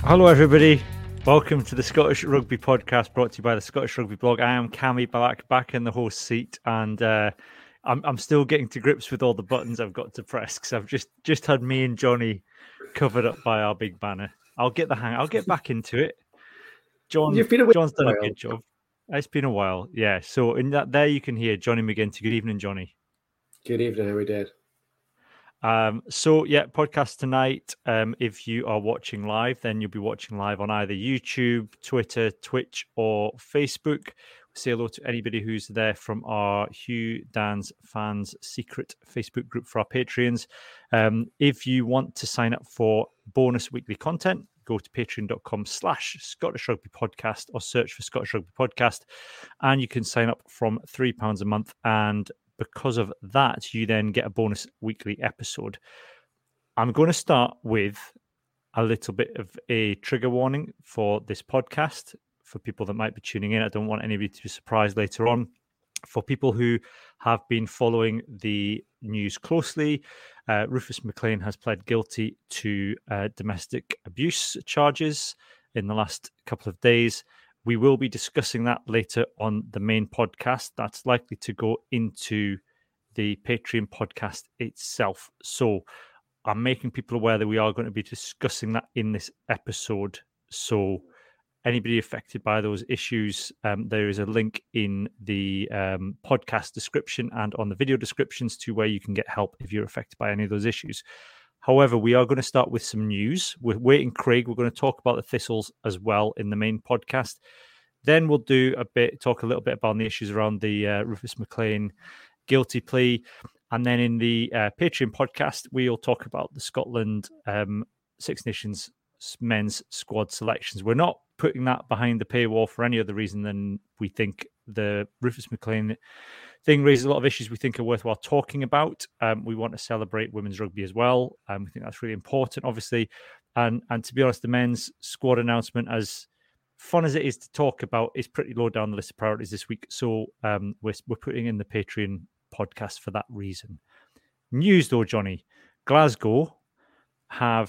Hello, everybody. Welcome to the Scottish Rugby Podcast, brought to you by the Scottish Rugby Blog. I am Cammy back in the host seat, and I'm still getting to grips with all the buttons I've got to press because I've just had me and Johnny covered up by our big banner. I'll get the hang. I'll get back into it. John's done a good job. It's been a while, yeah. So in that there you can hear Johnny McGinty. Good evening, Johnny. Good evening. How are we doing? Podcast tonight. If you are watching live, then you'll be watching live on either YouTube, Twitter, Twitch, or Facebook. Say hello to anybody who's there from our Hugh Dan's Fans Secret Facebook group for our Patreons. If you want to sign up for bonus weekly content, go to patreon.com/Scottish Rugby Podcast or search for Scottish Rugby Podcast, and you can sign up from £3 a month. And because of that, you then get a bonus weekly episode. I'm going to start with a little bit of a trigger warning for this podcast for people that might be tuning in. I don't want anybody to be surprised later on. For people who have been following the news closely, Rufus McLean has pled guilty to domestic abuse charges in the last couple of days. We will be discussing that later on the main podcast. That's likely to go into the Patreon podcast itself. So I'm making people aware that we are going to be discussing that in this episode. So anybody affected by those issues, there is a link in the podcast description and on the video descriptions to where you can get help if you're affected by any of those issues. However, we are going to start with some news. We're waiting Craig. We're going to talk about the Thistles as well in the main podcast. Then we'll talk a little bit about the issues around the Rufus McLean guilty plea. And then in the Patreon podcast, we'll talk about the Scotland Six Nations men's squad selections. We're not putting that behind the paywall for any other reason than we think the Rufus McLean thing raises a lot of issues we think are worthwhile talking about. We want to celebrate women's rugby as well. We think that's really important, obviously. And to be honest, the men's squad announcement, as fun as it is to talk about, is pretty low down the list of priorities this week. So we're putting in the Patreon podcast for that reason. News though, Johnny. Glasgow are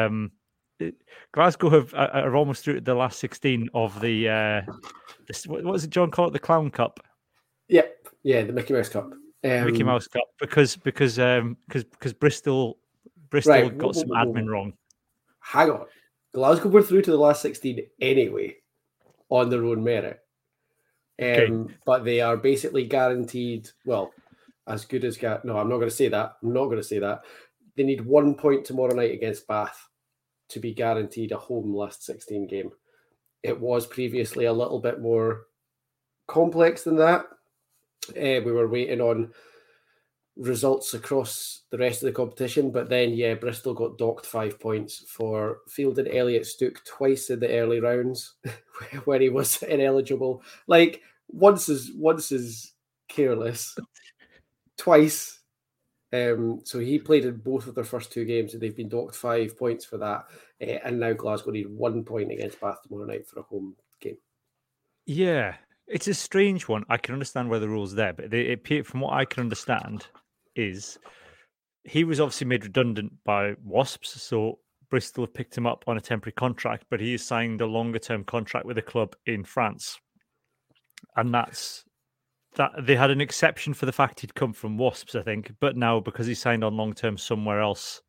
almost through the last 16 of the what was it John called it, the Clown Cup? Yeah, the Mickey Mouse Cup. Mickey Mouse Cup because Bristol got some admin wrong. Hang on, Glasgow were through to the last 16 anyway on their own merit, but they are basically guaranteed. Well, as good as no, I'm not going to say that. They need 1 point tomorrow night against Bath to be guaranteed a home last 16 game. It was previously a little bit more complex than that. We were waiting on results across the rest of the competition, but then, Bristol got docked 5 points for fielding Elliot Stook twice in the early rounds when he was ineligible. Like, once is careless, twice. So he played in both of their first two games, and they've been docked 5 points for that. And now Glasgow need 1 point against Bath tomorrow night for a home game. Yeah, it's a strange one. I can understand where the rule's there, but from what I can understand, is he was obviously made redundant by Wasps, so Bristol have picked him up on a temporary contract, but he has signed a longer-term contract with a club in France, and that they had an exception for the fact he'd come from Wasps, I think, but now because he signed on long-term somewhere else,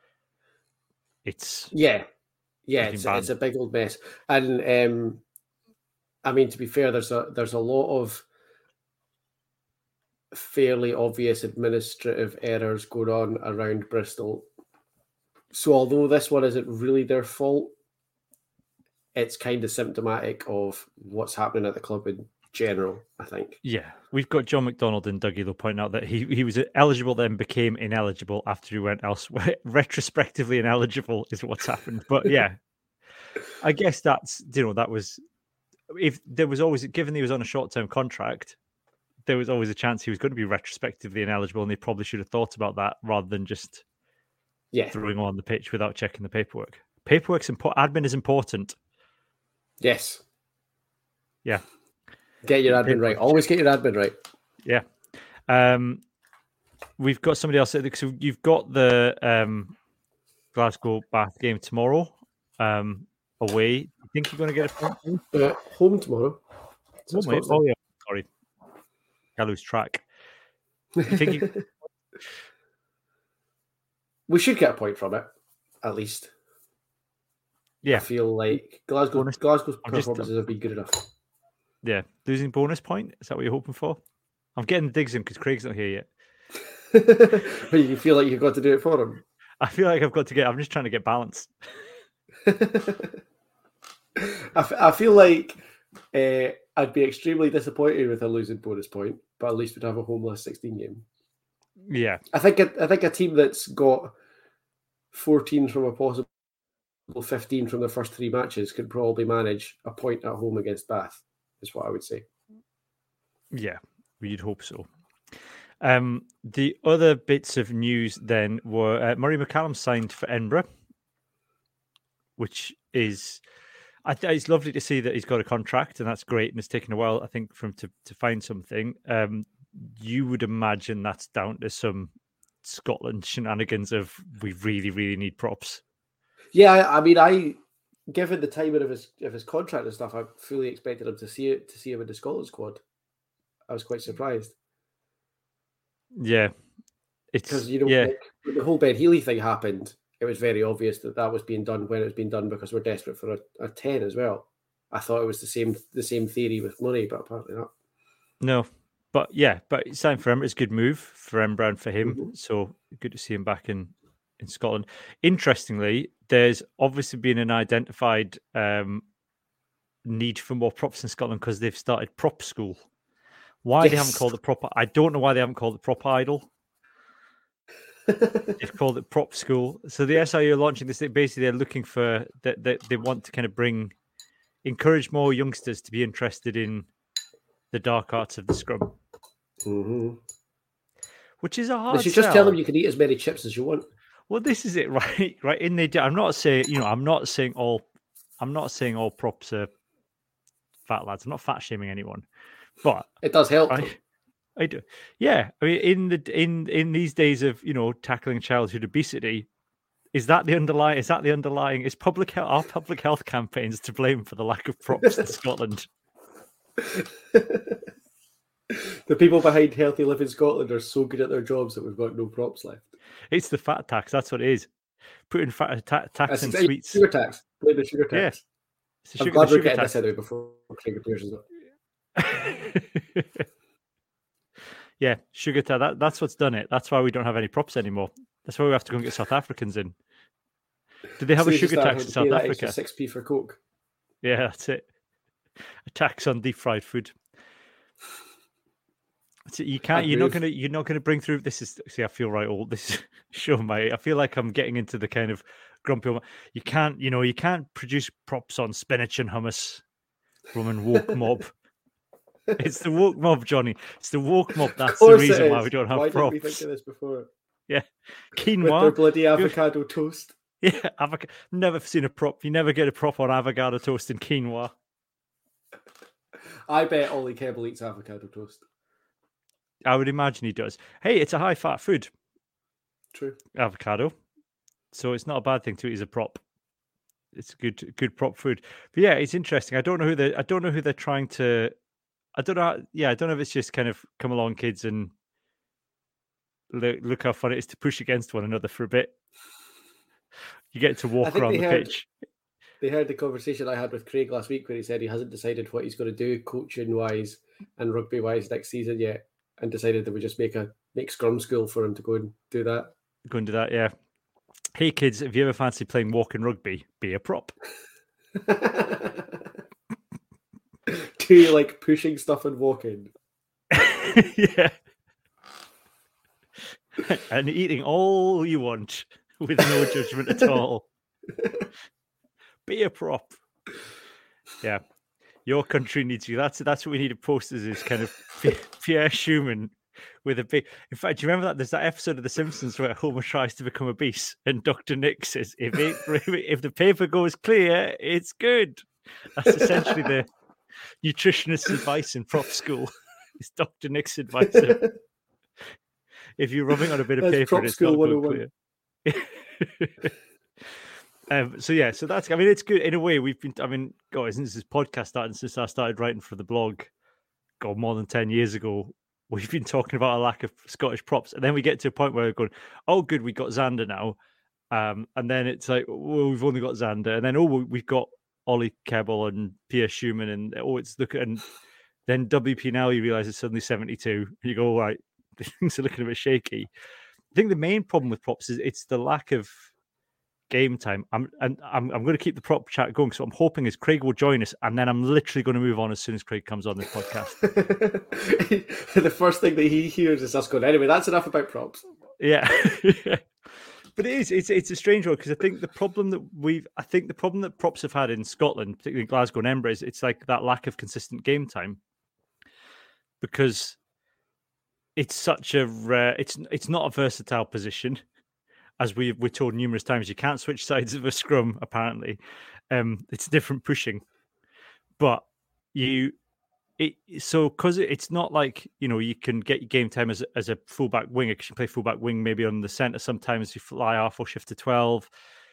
it's it's a big old mess. And I mean, to be fair, there's a lot of fairly obvious administrative errors going on around Bristol. So although this one isn't really their fault, it's kind of symptomatic of what's happening at the club in general, I think. Yeah, we've got John McDonald and Dougie, they'll point out that he was eligible, then became ineligible after he went elsewhere. Retrospectively ineligible is what's happened. But yeah, I guess that was, if there was always, given he was on a short-term contract, there was always a chance he was going to be retrospectively ineligible, and they probably should have thought about that rather than just throwing him on the pitch without checking the paperwork. Paperwork's important. Admin is important. Yes. Yeah. Get your admin right. Always get your admin right. Yeah. We've got somebody else. So you've got the Glasgow Bath game tomorrow. away. You think you're going to get a point? Home tomorrow. Oh, yeah. Sorry. I lose track. You think we should get a point from it, at least. Yeah. I feel like Glasgow's performances have been good enough. Yeah. Losing bonus point? Is that what you're hoping for? I'm getting digs in because Craig's not here yet. You feel like you've got to do it for him? I feel like I'm just trying to get balance. I feel like I'd be extremely disappointed with a losing bonus point, but at least we'd have a homeless 16 game. Yeah. I think a team that's got 14 from a possible 15 from the first 3 matches could probably manage a point at home against Bath, is what I would say. Yeah, we'd hope so. The other bits of news then were Murray McCallum signed for Edinburgh, which is, it's lovely to see that he's got a contract, and that's great. And it's taken a while, I think, for him to find something. You would imagine that's down to some Scotland shenanigans of we really, really need props. Yeah, I mean, given the timing of his contract and stuff, I fully expected him to see him in the Scotland squad. I was quite surprised. Yeah, because like, the whole Ben Healy thing happened. It was very obvious that was being done when it was being done because we're desperate for a 10 as well. I thought it was the same theory with money, but apparently not. No, but it's time for him. It's a good move for Edinburgh and for him. Mm-hmm. So good to see him back in Scotland. Interestingly, there's obviously been an identified need for more props in Scotland because they've started prop school. Why they haven't called it prop? I don't know why they haven't called it prop idol. They've called it prop school. So the SIU are launching this. Basically, they're looking for that. They want to kind of encourage more youngsters to be interested in the dark arts of the scrum. Mm-hmm. Which is a hard. They should just tell them you can eat as many chips as you want. Well, this is it, right? Right. I'm not saying all props are fat lads. I'm not fat shaming anyone, but it does help. I do. Yeah. I mean, in these days of tackling childhood obesity, is that the underlying? Is our public health campaigns to blame for the lack of props in Scotland? The people behind Healthy Living Scotland are so good at their jobs that we've got no props left. It's the fat tax. That's what it is. Putting fat tax in sweets. Sugar tax. Blame the sugar tax. Yeah. I'm glad we're getting this out before Craig appears as well. Yeah, sugar tax. That's what's done it. That's why we don't have any props anymore. That's why we have to go and get South Africans in. Did they have a sugar tax in South Africa? 6p for Coke. Yeah, that's it. A tax on deep fried food. So you can't. You're not gonna bring through. This is. See, I feel right old. This is show my. I feel like I'm getting into the kind of grumpy. You can't. You can't produce props on spinach and hummus from a woke mob. It's the woke mob, Johnny. It's the woke mob. That's the reason why we don't have props. Why didn't we think of this before? Yeah, quinoa with their bloody avocado toast. Yeah, never seen a prop. You never get a prop on avocado toast and quinoa. I bet Ollie Kebble eats avocado toast. I would imagine he does. Hey, it's a high-fat food. True. Avocado. So it's not a bad thing to eat as a prop. It's good prop food. But yeah, it's interesting. I don't know who they're trying to. I don't know. Yeah, I don't know if it's just kind of come along, kids, and look how fun it is to push against one another for a bit. You get to walk around the pitch. They heard the conversation I had with Craig last week where he said he hasn't decided what he's going to do coaching-wise and rugby-wise next season yet, and decided that we just make scrum school for him to go and do that. Go and do that, yeah. Hey, kids, if you ever fancy playing walking rugby, be a prop. Do you like pushing stuff and walking? Yeah. And eating all you want with no judgment at all. Be a prop. Yeah. Your country needs you. That's what we need to post is kind of Pierre Schumann with a big. In fact, do you remember that there's that episode of The Simpsons where Homer tries to become obese and Dr. Nick says, if the paper goes clear, it's good. That's essentially the nutritionist's advice in prop school. It's Dr. Nick's advice. If you're rubbing on a bit of paper, it's not going clear. So that's. I mean, it's good in a way. We've been. I mean, God, since this podcast started, since I started writing for the blog, God, more than 10 years ago, we've been talking about a lack of Scottish props, and then we get to a point where we're going, "Oh, good, we got Xander now," and then it's like, "Well, we've only got Xander," and then we've got Ollie Kebble and Pierre Schumann, and it's looking, and then WP now you realise it's suddenly 72, and you go, "Right, things are looking a bit shaky." I think the main problem with props is it's the lack of game time. I'm going to keep the prop chat going. So I'm hoping is Craig will join us, and then I'm literally going to move on as soon as Craig comes on this podcast. The first thing that he hears is us going, anyway, that's enough about props. Yeah. But it's a strange one because I think the problem that props have had in Scotland, particularly Glasgow and Edinburgh, is it's like that lack of consistent game time. Because it's such a rare, it's not a versatile position. As we're told numerous times, you can't switch sides of a scrum, apparently. It's different pushing. But because it's not like, you can get your game time as a fullback winger, because you play fullback wing maybe on the centre. Sometimes you fly off or shift to 12.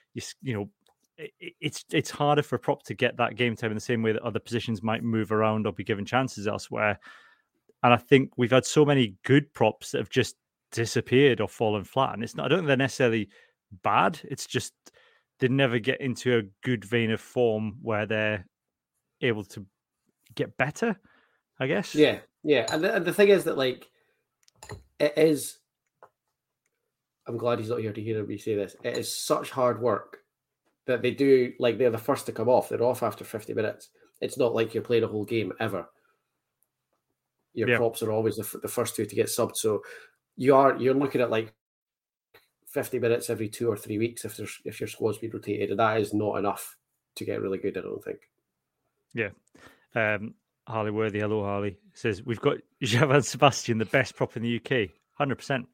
It's harder for a prop to get that game time in the same way that other positions might move around or be given chances elsewhere. And I think we've had so many good props that have just disappeared or fallen flat, and I don't think they're necessarily bad. It's just they never get into a good vein of form where they're able to get better, I guess. Yeah. And the thing is that, like, it is. I'm glad he's not here to hear me say this. It is such hard work that they do. Like, they're the first to come off. They're off after 50 minutes. It's not like you're playing a whole game ever. Your props are always the first two to get subbed. So you're looking at like 50 minutes every 2 or 3 weeks if your squad's been rotated, and that is not enough to get really good, I don't think. Yeah. Harley Worthy, hello Harley, says we've got Javan Sebastian, the best prop in the UK. 100%.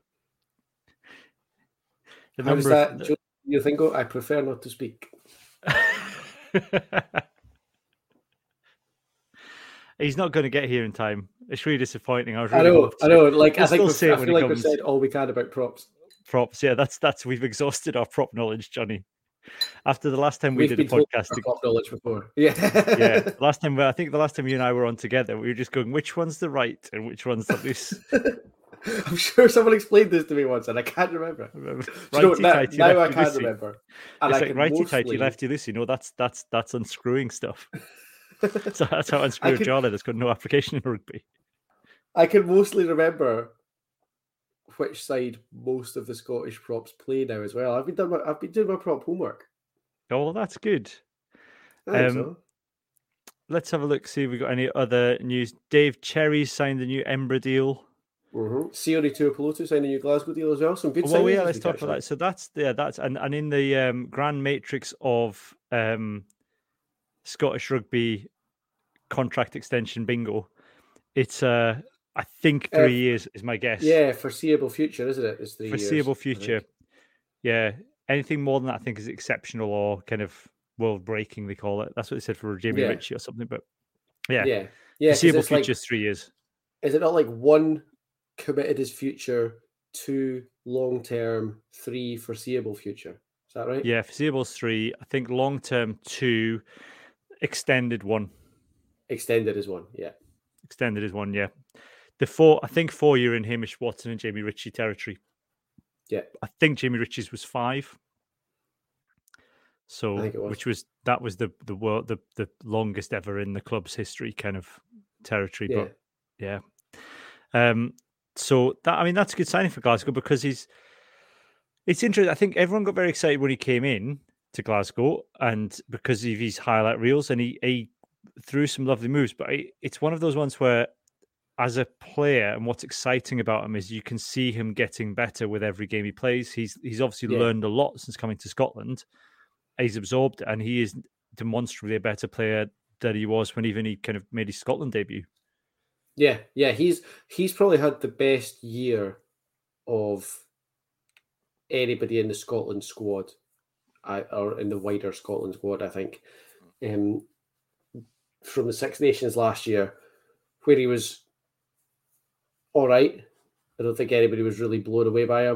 How is that, you think? I prefer not to speak. He's not going to get here in time. It's really disappointing. I know. Like, I feel like we've said all we can about props. Props, yeah. That's we've exhausted our prop knowledge, Johnny. After the last time we did a podcast, prop knowledge before, yeah. I think the last time you and I were on together, we were just going, which one's the right and which one's the loose. I'm sure someone explained this to me once, and I can't remember. Now I can't remember. And it's like righty tighty, lefty loosey. That's unscrewing stuff. So that's how unscrew a jolly that's got no application in rugby. I can mostly remember which side most of the Scottish props play now as well. I've been doing my prop homework. Oh, well, that's good. I think so. Let's have a look, see if we've got any other news. Dave Cherry signed the new Edinburgh deal. Sione Tuipulotu signed a new Glasgow deal as well. Some good signings. Well, yeah, let's talk about that. So that's and in the grand matrix of Scottish rugby contract extension bingo, it's I think 3 years is my guess. Yeah, foreseeable future, isn't it? It's 3 years. Foreseeable future. Yeah, anything more than that, I think, is exceptional or kind of world breaking. They call it. That's what they said for Jamie Ritchie or something. But yeah. Foreseeable future is 3 years. Is it not like 1 committed as future, 2 long term, 3 foreseeable future? Is that right? Yeah, foreseeable is 3. I think long term 2, extended 1. Extended is 1. Yeah. Extended is 1. Yeah. The 4, I think 4 year in Hamish Watson and Jamie Ritchie territory. Yeah. I think Jamie Ritchie's was 5. So, that was the longest ever in the club's history kind of territory. Yeah. But yeah. So that's a good signing for Glasgow because it's interesting. I think everyone got very excited when he came in to Glasgow and because of his highlight reels and he threw some lovely moves, but it's one of those ones where as a player and what's exciting about him is you can see him getting better with every game he plays. He's obviously learned a lot since coming to Scotland. He's absorbed and he is demonstrably a better player than he was when even he kind of made his Scotland debut. Yeah. He's probably had the best year of anybody in the Scotland squad, or in the wider Scotland squad, I think. From the Six Nations last year, where he was all right. I don't think anybody was really blown away by him.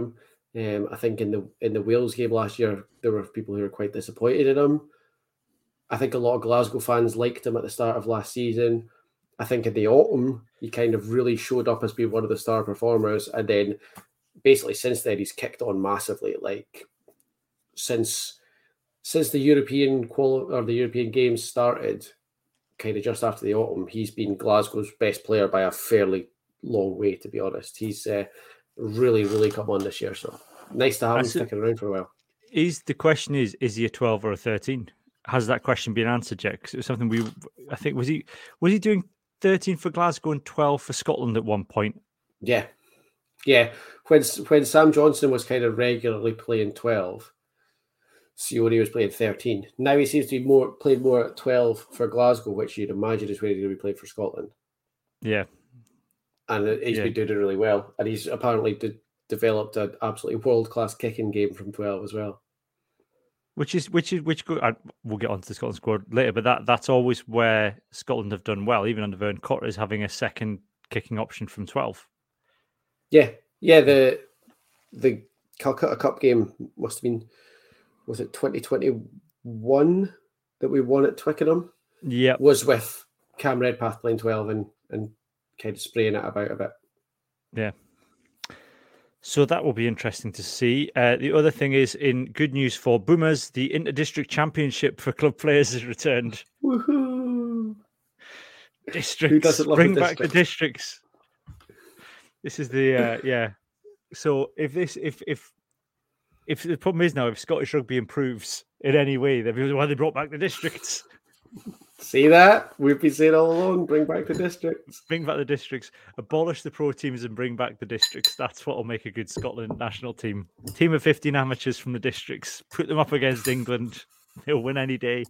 I think in the Wales game last year, there were people who were quite disappointed in him. I think a lot of Glasgow fans liked him at the start of last season. I think in the autumn, he kind of really showed up as being one of the star performers. And then basically since then, he's kicked on massively. Like since the European the European games started, kind of just after the autumn, he's been Glasgow's best player by a fairly long way, to be honest. He's really, really come on this year. So nice to have him sticking around for a while. The question is he a 12 or a 13? Has that question been answered yet? Because it was something I think, was he doing 13 for Glasgow and 12 for Scotland at one point? Yeah. When Sam Johnson was kind of regularly playing 12, Sione was playing 13. Now he seems to be playing more at 12 for Glasgow, which you'd imagine is where he's going to be playing for Scotland. Yeah. And he's been doing it really well. And he's apparently developed an absolutely world-class kicking game from 12 as well. Which we'll get onto the Scotland squad later, but that's always where Scotland have done well, even under Vern Cotter, is having a second kicking option from 12. Yeah. The Calcutta Cup game must have been, was it 2021 that we won at Twickenham? Yeah. Was with Cam Redpath playing 12 and kind of spraying it about a bit. Yeah. So that will be interesting to see. The other thing is, in good news for Boomers, the Inter-District Championship for club players has returned. Woohoo! Districts, bring back the districts. This is the yeah. So if the problem is now, if Scottish rugby improves in any way, then why they brought back the districts. See that? We've been saying all along, bring back the districts. Bring back the districts. Abolish the pro teams and bring back the districts. That's what will make a good Scotland national team. Team of 15 amateurs from the districts. Put them up against England. They'll win any day.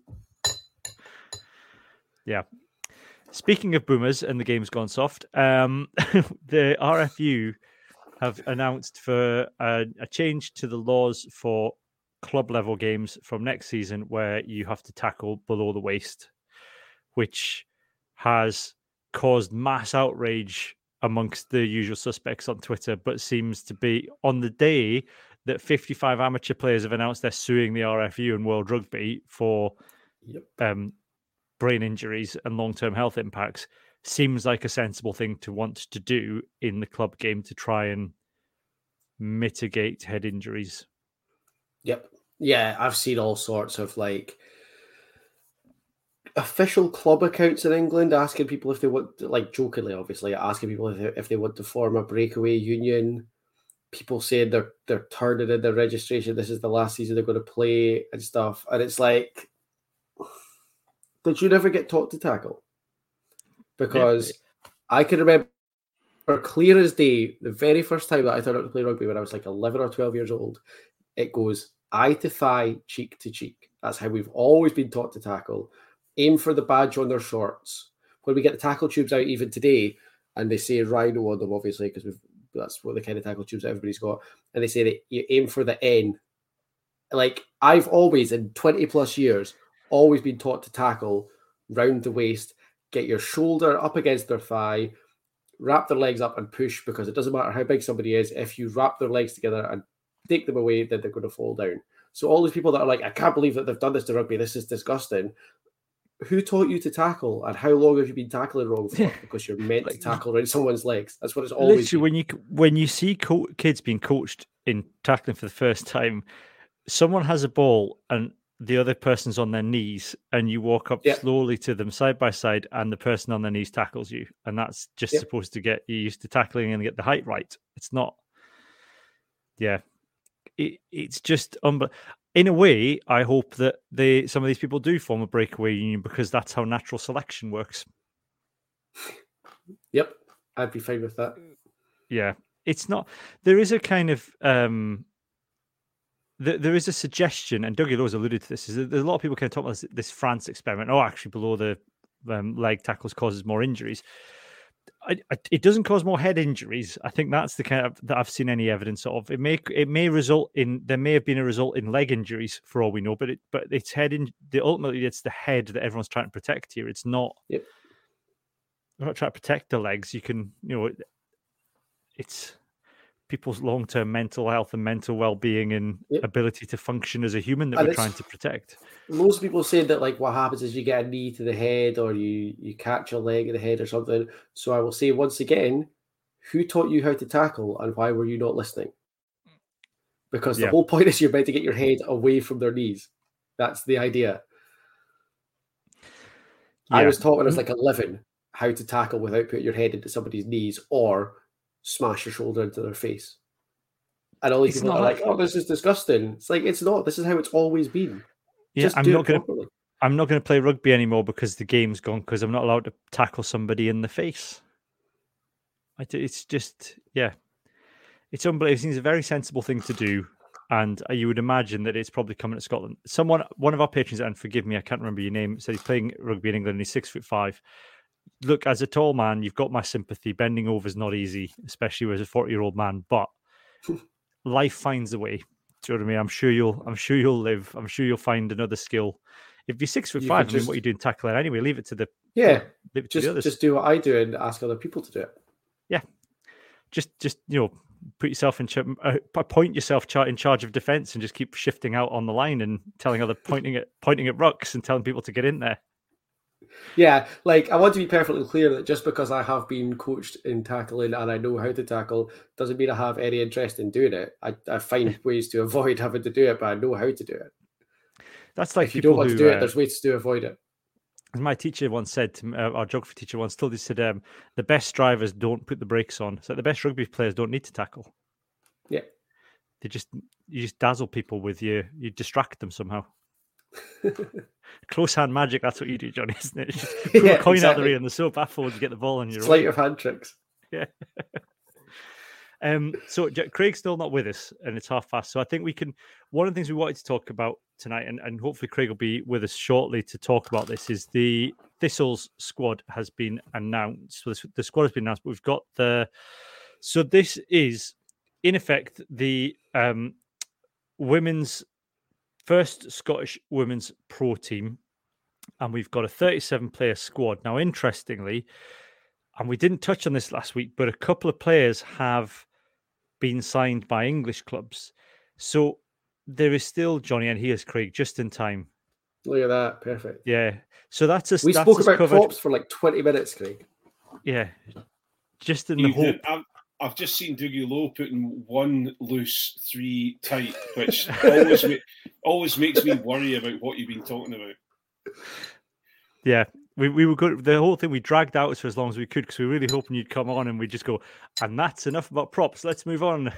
Yeah. Speaking of Boomers and the game's gone soft, the RFU have announced for a change to the laws for club level games from next season, where you have to tackle below the waist, which has caused mass outrage amongst the usual suspects on Twitter, but seems to be on the day that 55 amateur players have announced they're suing the RFU and World Rugby for brain injuries and long-term health impacts. Seems like a sensible thing to want to do in the club game to try and mitigate head injuries. Yep. Yeah, I've seen all sorts of official club accounts in England asking people if they want, jokingly, obviously, asking people if they want to form a breakaway union. People saying they're turning in their registration. This is the last season they're going to play and stuff. And it's like, did you never get taught to tackle? Because I can remember clear as day, the very first time that I turned out to play rugby when I was 11 or 12 years old, it goes eye to thigh, cheek to cheek. That's how we've always been taught to tackle. Aim for the badge on their shorts. When we get the tackle tubes out even today, and they say Rhino on them, obviously, because that's what the kind of tackle tubes everybody's got, and they say that you aim for the N. I've always, in 20 plus years, always been taught to tackle round the waist, get your shoulder up against their thigh, wrap their legs up and push, because it doesn't matter how big somebody is. If you wrap their legs together and take them away, then they're going to fall down. So all these people that are like, I can't believe that they've done this to rugby. This is disgusting. Who taught you to tackle, and how long have you been tackling wrong for? Because you're meant to tackle around someone's legs. That's what it's always. Literally, when you see kids being coached in tackling for the first time, someone has a ball and the other person's on their knees, and you walk up slowly to them side by side, and the person on their knees tackles you, and that's just supposed to get you used to tackling and get the height right. It's not. Yeah, it's just in a way, I hope that some of these people do form a breakaway union, because that's how natural selection works. Yep, I'd be fine with that. Yeah, it's not. There is a kind of there is a suggestion, and Dougie Lowe's alluded to this. Is that there's a lot of people kind of talk about this France experiment. Oh, actually, below the leg tackles causes more injuries. It doesn't cause more head injuries. I think that's the kind of that I've seen any evidence of. It may result in, there may have been a result in leg injuries for all we know, but it's ultimately it's the head that everyone's trying to protect here. It's not. Yep. We're not trying to protect the legs. You can, it's people's long-term mental health and mental well-being and ability to function as a human that we're trying to protect. Most people say that like what happens is you get a knee to the head or you catch a leg in the head or something. So I will say once again, who taught you how to tackle and why were you not listening? Because the whole point is you're meant to get your head away from their knees. That's the idea. I was taught when I was like 11 how to tackle without putting your head into somebody's knees or smash your shoulder into their face. And all these people are like, oh, this is disgusting. It's like, it's not. This is how it's always been. Yeah, Just do it properly. I'm not going to play rugby anymore because the game's gone because I'm not allowed to tackle somebody in the face. It's just, it's unbelievable. It seems a very sensible thing to do. And you would imagine that it's probably coming to Scotland. One of our patrons, and forgive me, I can't remember your name, said he's playing rugby in England and he's 6'5". Look, as a tall man, you've got my sympathy. Bending over is not easy, especially as a 40-year-old man. But life finds a way. Do you know what I mean? I'm sure you'll live. I'm sure you'll find another skill. If you're 6'5", I mean, what you're doing tackling anyway, leave it to the others. Just do what I do and ask other people to do it. Yeah, just put yourself appoint yourself in charge of defense and just keep shifting out on the line and telling other pointing at rucks and telling people to get in there. Yeah, like I want to be perfectly clear that just because I have been coached in tackling and I know how to tackle doesn't mean I have any interest in doing it. I find ways to avoid having to do it, but I know how to do it. That's like if you don't want to do it, there's ways to avoid it. As my teacher once said to me, our geography teacher once told us, said, the best drivers don't put the brakes on. So the best rugby players don't need to tackle. Yeah. You just dazzle people with you distract them somehow. Close hand magic, that's what you do, Johnny, isn't it? Just pull a coin out the rear and they're so baffled you get the ball in your sleight of hand tricks. Yeah. So Craig's still not with us and it's past. So I think one of the things we wanted to talk about tonight, and hopefully Craig will be with us shortly to talk about this, is the Thistles squad has been announced. So the squad has been announced, but we've got so this is in effect the first Scottish women's pro team, and we've got a 37-player squad. Now, interestingly, and we didn't touch on this last week, but a couple of players have been signed by English clubs. So there is still, Johnny, and here's Craig, just in time. Look at that. Perfect. Yeah. So we spoke about props for like 20 minutes, Craig. Yeah. Just in the hope. I've just seen Dougie Lowe putting 1 loose, 3 tight, which always makes me worry about what you've been talking about. Yeah. We were good. The whole thing we dragged out for as long as we could because we were really hoping you'd come on and we just go, and that's enough about props. Let's move on.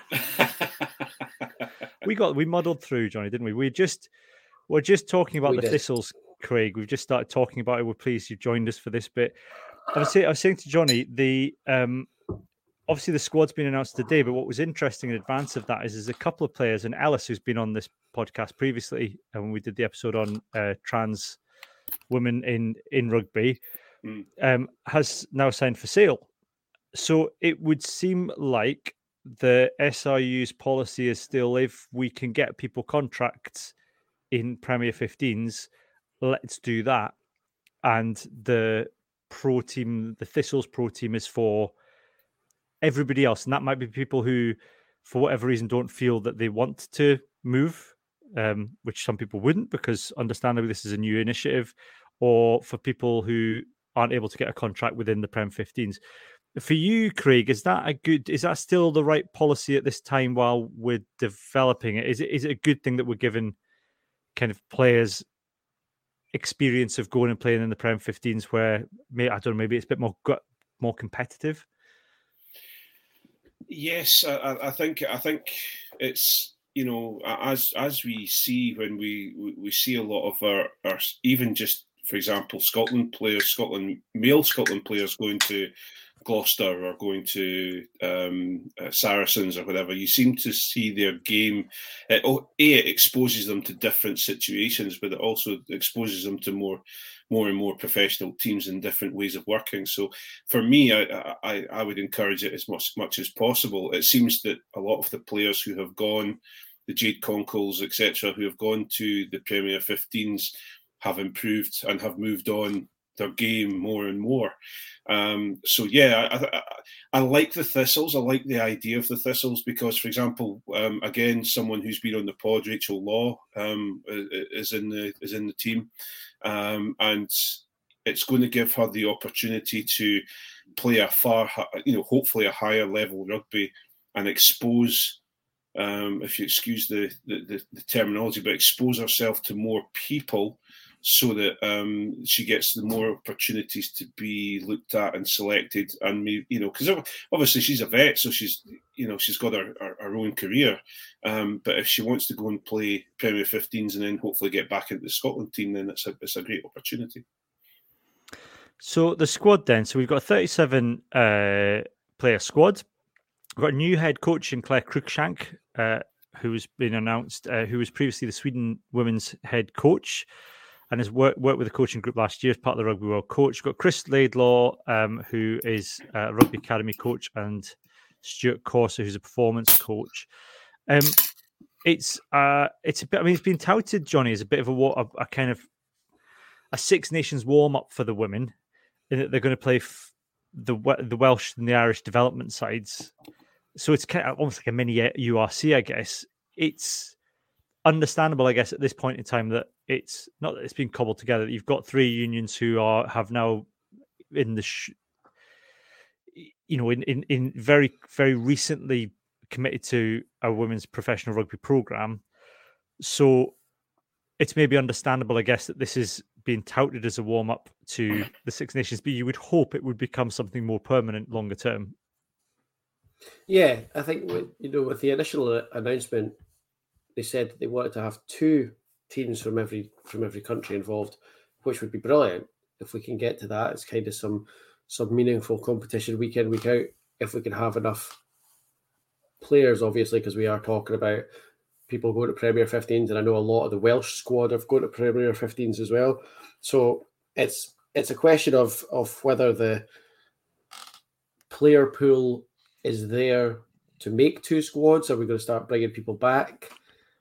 We muddled through, Johnny, didn't we? We're just talking about the Thistles, Craig. We've just started talking about it. We're pleased you've joined us for this bit. I was saying to Johnny, obviously the squad's been announced today, but what was interesting in advance of that is a couple of players, and Ellis, who's been on this podcast previously, and when we did the episode on trans women in rugby, has now signed for sale. So it would seem like the SRU's policy is still, if we can get people contracts in Premier 15s, let's do that. And the pro team, the Thistles pro team, is for everybody else. And that might be people who, for whatever reason, don't feel that they want to move, which some people wouldn't, because understandably this is a new initiative, or for people who aren't able to get a contract within the Prem 15s. For you, Craig, is that still the right policy at this time while we're developing it? Is it a good thing that we're giving kind of players experience of going and playing in the Prem 15s where, maybe it's a bit more competitive? Yes, I think it's, as we see when we see a lot of our even just, for example, male Scotland players going to Gloucester or going to Saracens or whatever, you seem to see their game. It exposes them to different situations, but it also exposes them to more and more professional teams and different ways of working. So for me, I would encourage it as much as possible. It seems that a lot of the players who have gone, the Jade Conkles, etc., who have gone to the Premier 15s have improved and have moved on their game more and more. So yeah, I like the Thistles. I like the idea of the Thistles because, for example, again, someone who's been on the pod, Rachel Law, is in the team, and it's going to give her the opportunity to play hopefully a higher level rugby and expose, if you excuse the terminology, but expose herself to more people so that she gets the more opportunities to be looked at and selected. And because obviously she's a vet, so she's got her own career. But if she wants to go and play Premier 15s and then hopefully get back into the Scotland team, then it's a great opportunity. So the squad then, so we've got a 37 player squad. We've got a new head coach in Claire Cruikshank, who's been announced, who was previously the Sweden women's head coach and has worked with the coaching group last year as part of the Rugby World coach. We've got Chris Laidlaw, who is a Rugby Academy coach, and Stuart Corser, who's a performance coach. It's a bit. I mean, it's been touted, Johnny, as a bit of a kind of a Six Nations warm up for the women, in that they're going to play the Welsh and the Irish development sides. So it's kind of almost like a mini URC, I guess. It's understandable, I guess, at this point in time that it's not that it's been cobbled together. That you've got three unions who have now in the in very, very recently committed to a women's professional rugby program. So it's maybe understandable, I guess, that this is being touted as a warm up to the Six Nations, but you would hope it would become something more permanent longer term. Yeah, I think with the initial announcement, they said they wanted to have two teams from every country involved, which would be brilliant if we can get to that. It's kind of some meaningful competition week in, week out. If we can have enough players, obviously, because we are talking about people going to Premier 15s, and I know a lot of the Welsh squad have gone to Premier 15s as well. So it's a question of whether the player pool is there to make two squads. Are we going to start bringing people back?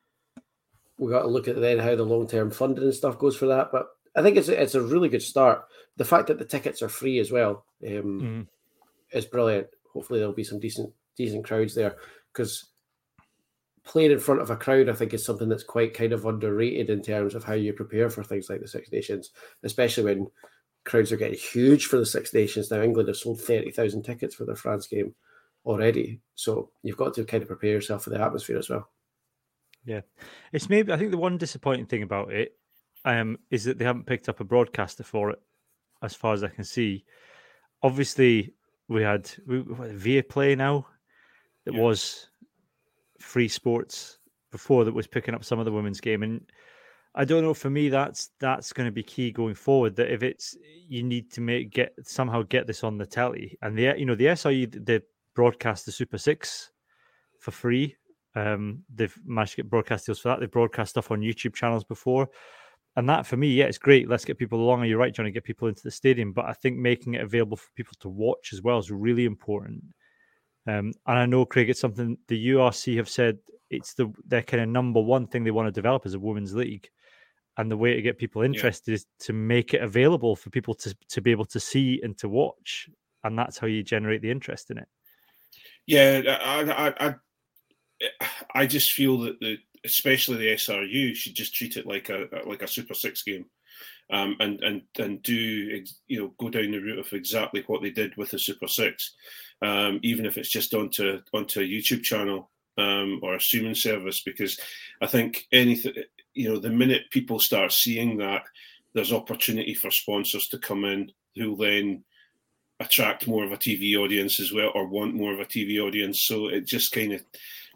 We got to look at then how the long-term funding and stuff goes for that. But I think it's a really good start. The fact that the tickets are free as well is brilliant. Hopefully there'll be some decent crowds there, because playing in front of a crowd, I think, is something that's quite kind of underrated in terms of how you prepare for things like the Six Nations, especially when crowds are getting huge for the Six Nations. Now, England have sold 30,000 tickets for their France game already. So you've got to kind of prepare yourself for the atmosphere as well. Yeah. It's maybe, I think the one disappointing thing about it is that they haven't picked up a broadcaster for it, as far as I can see. Obviously, we had Viaplay now that was Free Sports before, that was picking up some of the women's game, and I don't know, for me that's going to be key going forward, that if it's, you need to somehow get this on the telly. And the SRU, they broadcast the Super 6 for free. They've managed to get broadcast deals for that. They've broadcast stuff on YouTube channels before, and that, for me, it's great. Let's get people along. You're right, Johnny, get people into the stadium, but I think making it available for people to watch as well is really important. And I know, Craig, it's something the URC have said it's their kind of number one thing they want to develop as a women's league. And the way to get people interested is to make it available for people to be able to see and to watch. And that's how you generate the interest in it. Yeah, I just feel that especially the SRU should just treat it like a Super 6 game. And do go down the route of exactly what they did with the Super 6, even if it's just onto a YouTube channel or a streaming service, because I think anything, the minute people start seeing that, there's opportunity for sponsors to come in who then attract more of a TV audience as well, or want more of a TV audience. So it just kind of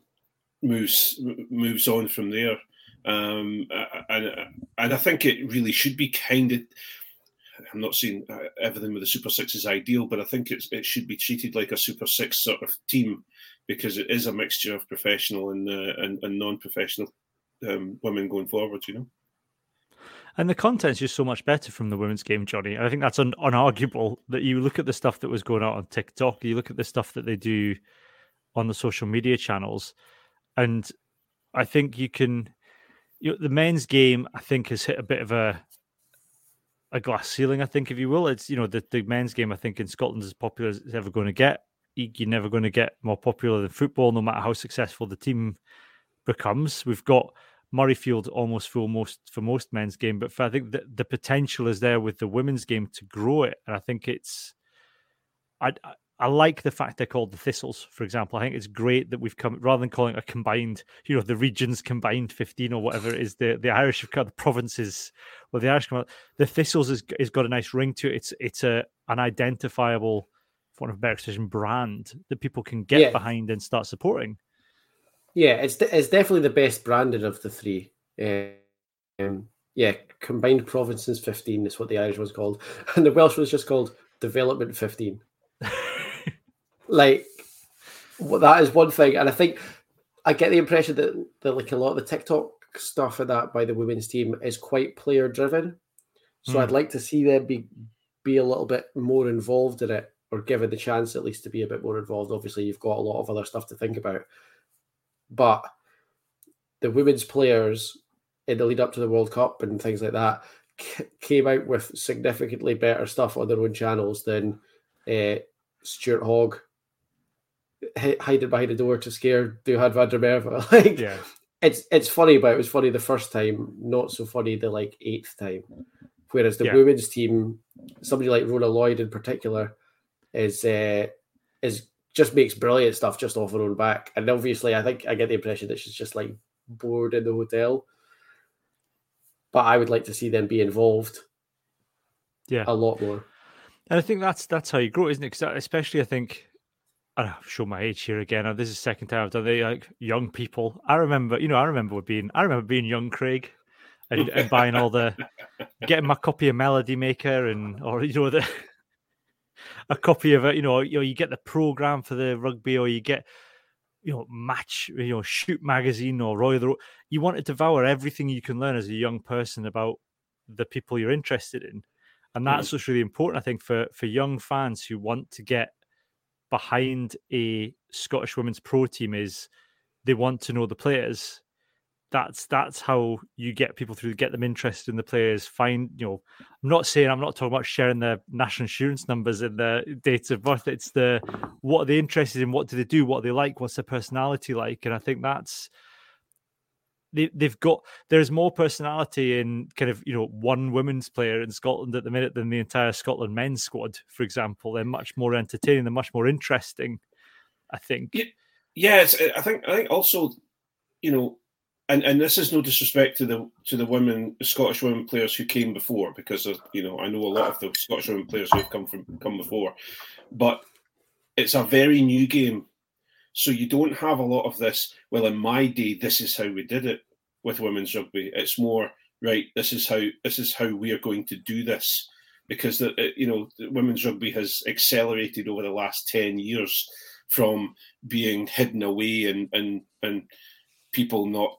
moves on from there. And I think it really should be kind of, I'm not saying everything with the Super 6 is ideal, but I think it should be treated like a Super 6 sort of team, because it is a mixture of professional and non-professional women going forward, And the content's just so much better from the women's game, Johnny. I think that's unarguable, that you look at the stuff that was going out on TikTok, you look at the stuff that they do on the social media channels, and I think you can... the men's game, I think, has hit a bit of a a glass ceiling, I think, if you will. It's, the men's game, I think, in Scotland is as popular as it's ever going to get. You're never going to get more popular than football, no matter how successful the team becomes. We've got Murrayfield almost full for most men's game, but I think the potential is there with the women's game to grow it. And I think I like the fact they're called the Thistles, for example. I think it's great that we've come, rather than calling it a combined, the regions combined 15 or whatever it is, the Irish have got the provinces, the Irish, the Thistles has got a nice ring to it. It's an identifiable, for want of a better expression, brand that people can get behind and start supporting. Yeah, it's definitely the best branded of the three. Combined provinces 15 is what the Irish was called, and the Welsh was just called Development 15. Like, that is one thing, and I think I get the impression that like a lot of the TikTok stuff and that by the women's team is quite player driven. So I'd like to see them be a little bit more involved in it, or given the chance at least to be a bit more involved. Obviously, you've got a lot of other stuff to think about, but the women's players in the lead up to the World Cup and things like that came out with significantly better stuff on their own channels than Stuart Hogg hiding behind a door to scare Duhan van der Merwe. It's funny, but it was funny the first time, not so funny the 8th time. Whereas the women's team, somebody like Rona Lloyd in particular, is just makes brilliant stuff just off her own back. And obviously, I think I get the impression that she's just bored in the hotel. But I would like to see them be involved, a lot more. And I think that's how you grow, isn't it? Because especially, I think, I'll show my age here again. This is the second time I've done it. Young people. I remember being young Craig, and buying all getting my copy of Melody Maker or a copy of it. You get the program for the rugby, or you get Match, Shoot magazine or Roy the Road. You want to devour everything you can learn as a young person about the people you're interested in. And that's what's really important, I think, for young fans who want to get behind a Scottish women's pro team, is they want to know the players. That's how you get people through, get them interested in the players. I'm not talking about sharing their national insurance numbers and their dates of birth. It's what are they interested in? What do they do? What are they like? What's their personality like? And I think that's, there's more personality in kind of one women's player in Scotland at the minute than the entire Scotland men's squad, for example. They're much more entertaining, they're much more interesting, I think. I think also, and this is no disrespect to the Scottish women players who came before, because I know a lot of the Scottish women players who've come before, but it's a very new game. So you don't have a lot of this, well, in my day, this is how we did it with women's rugby. It's more, right, this is how we are going to do this, because the women's rugby has accelerated over the last 10 years from being hidden away and people not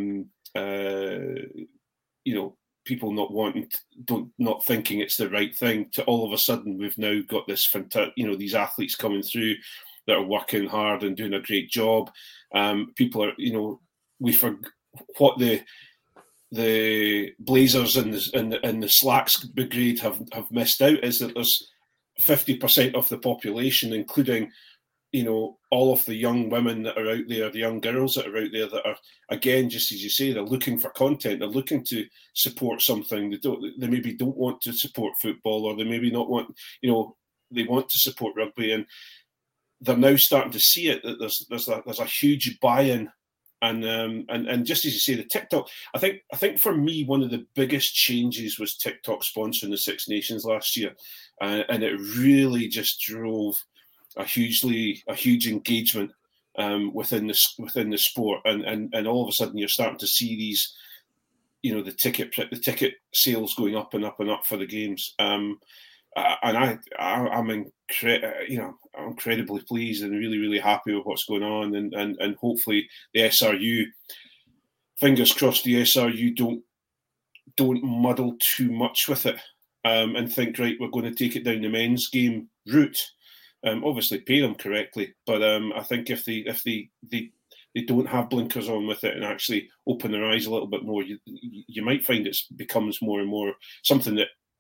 people not wanting, not thinking it's the right thing, to all of a sudden we've now got this fantastic, these athletes coming through that are working hard and doing a great job. People are, we forget what the Blazers and the Slacks Brigade have missed out is that there's 50% of the population, including all of the young women that are out there, the young girls that are out there that are, again, just as you say, they're looking for content, they're looking to support something. They maybe don't want to support football, or they maybe not want, they want to support rugby, and they're now starting to see it, that there's a huge buy-in, and just as you say, the TikTok. I think for me, one of the biggest changes was TikTok sponsoring the Six Nations last year, and it really just drove a huge engagement within the sport, and all of a sudden you're starting to see these, the ticket sales going up and up and up for the games. And I'm incredibly pleased and really, really happy with what's going on, and hopefully the SRU, fingers crossed, the SRU don't muddle too much with it, and think, right, we're going to take it down the men's game route. Obviously pay them correctly, but I think if they don't have blinkers on with it and actually open their eyes a little bit more, you might find it becomes more and more something that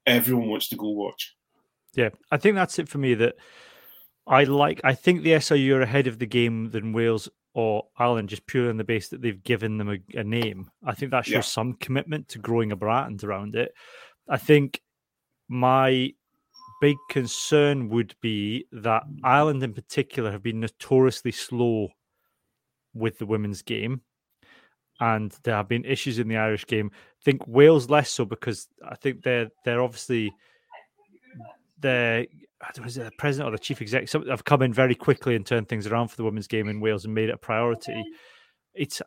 everyone wants to go watch. Yeah, I think that's it for me. That I think the SRU are ahead of the game than Wales or Ireland, just purely on the base that they've given them a name. I think that shows some commitment to growing a brand around it. I think my big concern would be that Ireland in particular have been notoriously slow with the women's game, and there have been issues in the Irish game. I think Wales less so, because I think they're obviously the president or the chief executive have come in very quickly and turned things around for the women's game in Wales and made it a priority. It's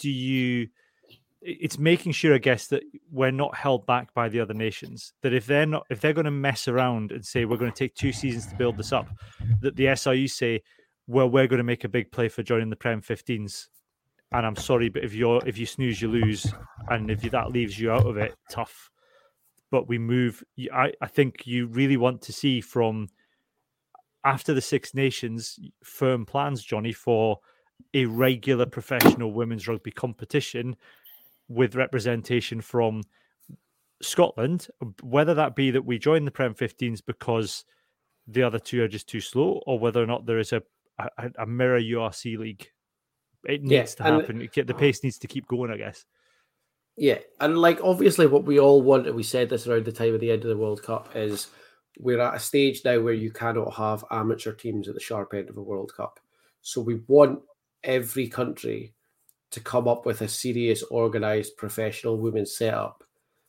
it's making sure, I guess, that we're not held back by the other nations. That if they're going to mess around and say we're going to take 2 seasons to build this up, that the SRU say, well, we're going to make a big play for joining the Prem 15s. And I'm sorry, but if you snooze, you lose, and if that leaves you out of it, tough. But we move. I think you really want to see from after the Six Nations firm plans, Johnny, for a regular professional women's rugby competition with representation from Scotland, whether that be that we join the Prem 15s because the other two are just too slow, or whether or not there is a mirror URC league. It needs to happen. The pace needs to keep going, I guess. Yeah, and obviously what we all want, and we said this around the time of the end of the World Cup, is we're at a stage now where you cannot have amateur teams at the sharp end of a World Cup. So we want every country to come up with a serious, organised, professional women's setup.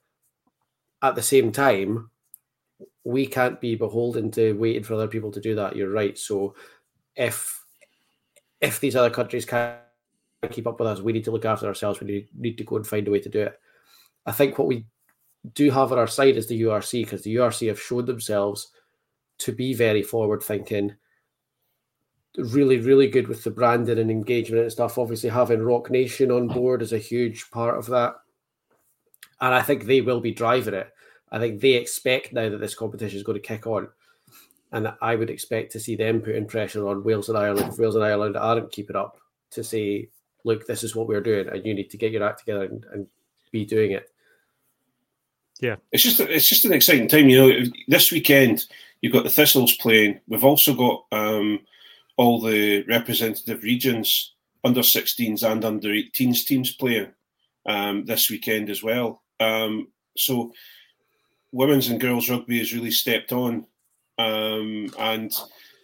At the same time, we can't be beholden to waiting for other people to do that. You're right. So if these other countries can't keep up with us, we need to look after ourselves. We need to go and find a way to do it. I think what we do have on our side is the URC, because the URC have shown themselves to be very forward-thinking, really, really good with the branding and engagement and stuff. Obviously, having Rock Nation on board is a huge part of that. And I think they will be driving it. I think they expect now that this competition is going to kick on. And I would expect to see them putting pressure on Wales and Ireland. If Wales and Ireland aren't keeping up, to say, look, this is what we're doing, and you need to get your act together and be doing it. Yeah, it's just an exciting time. This weekend you've got the Thistles playing. We've also got all the representative regions, under 16s and under 18s teams playing this weekend as well. So women's and girls rugby has really stepped on, and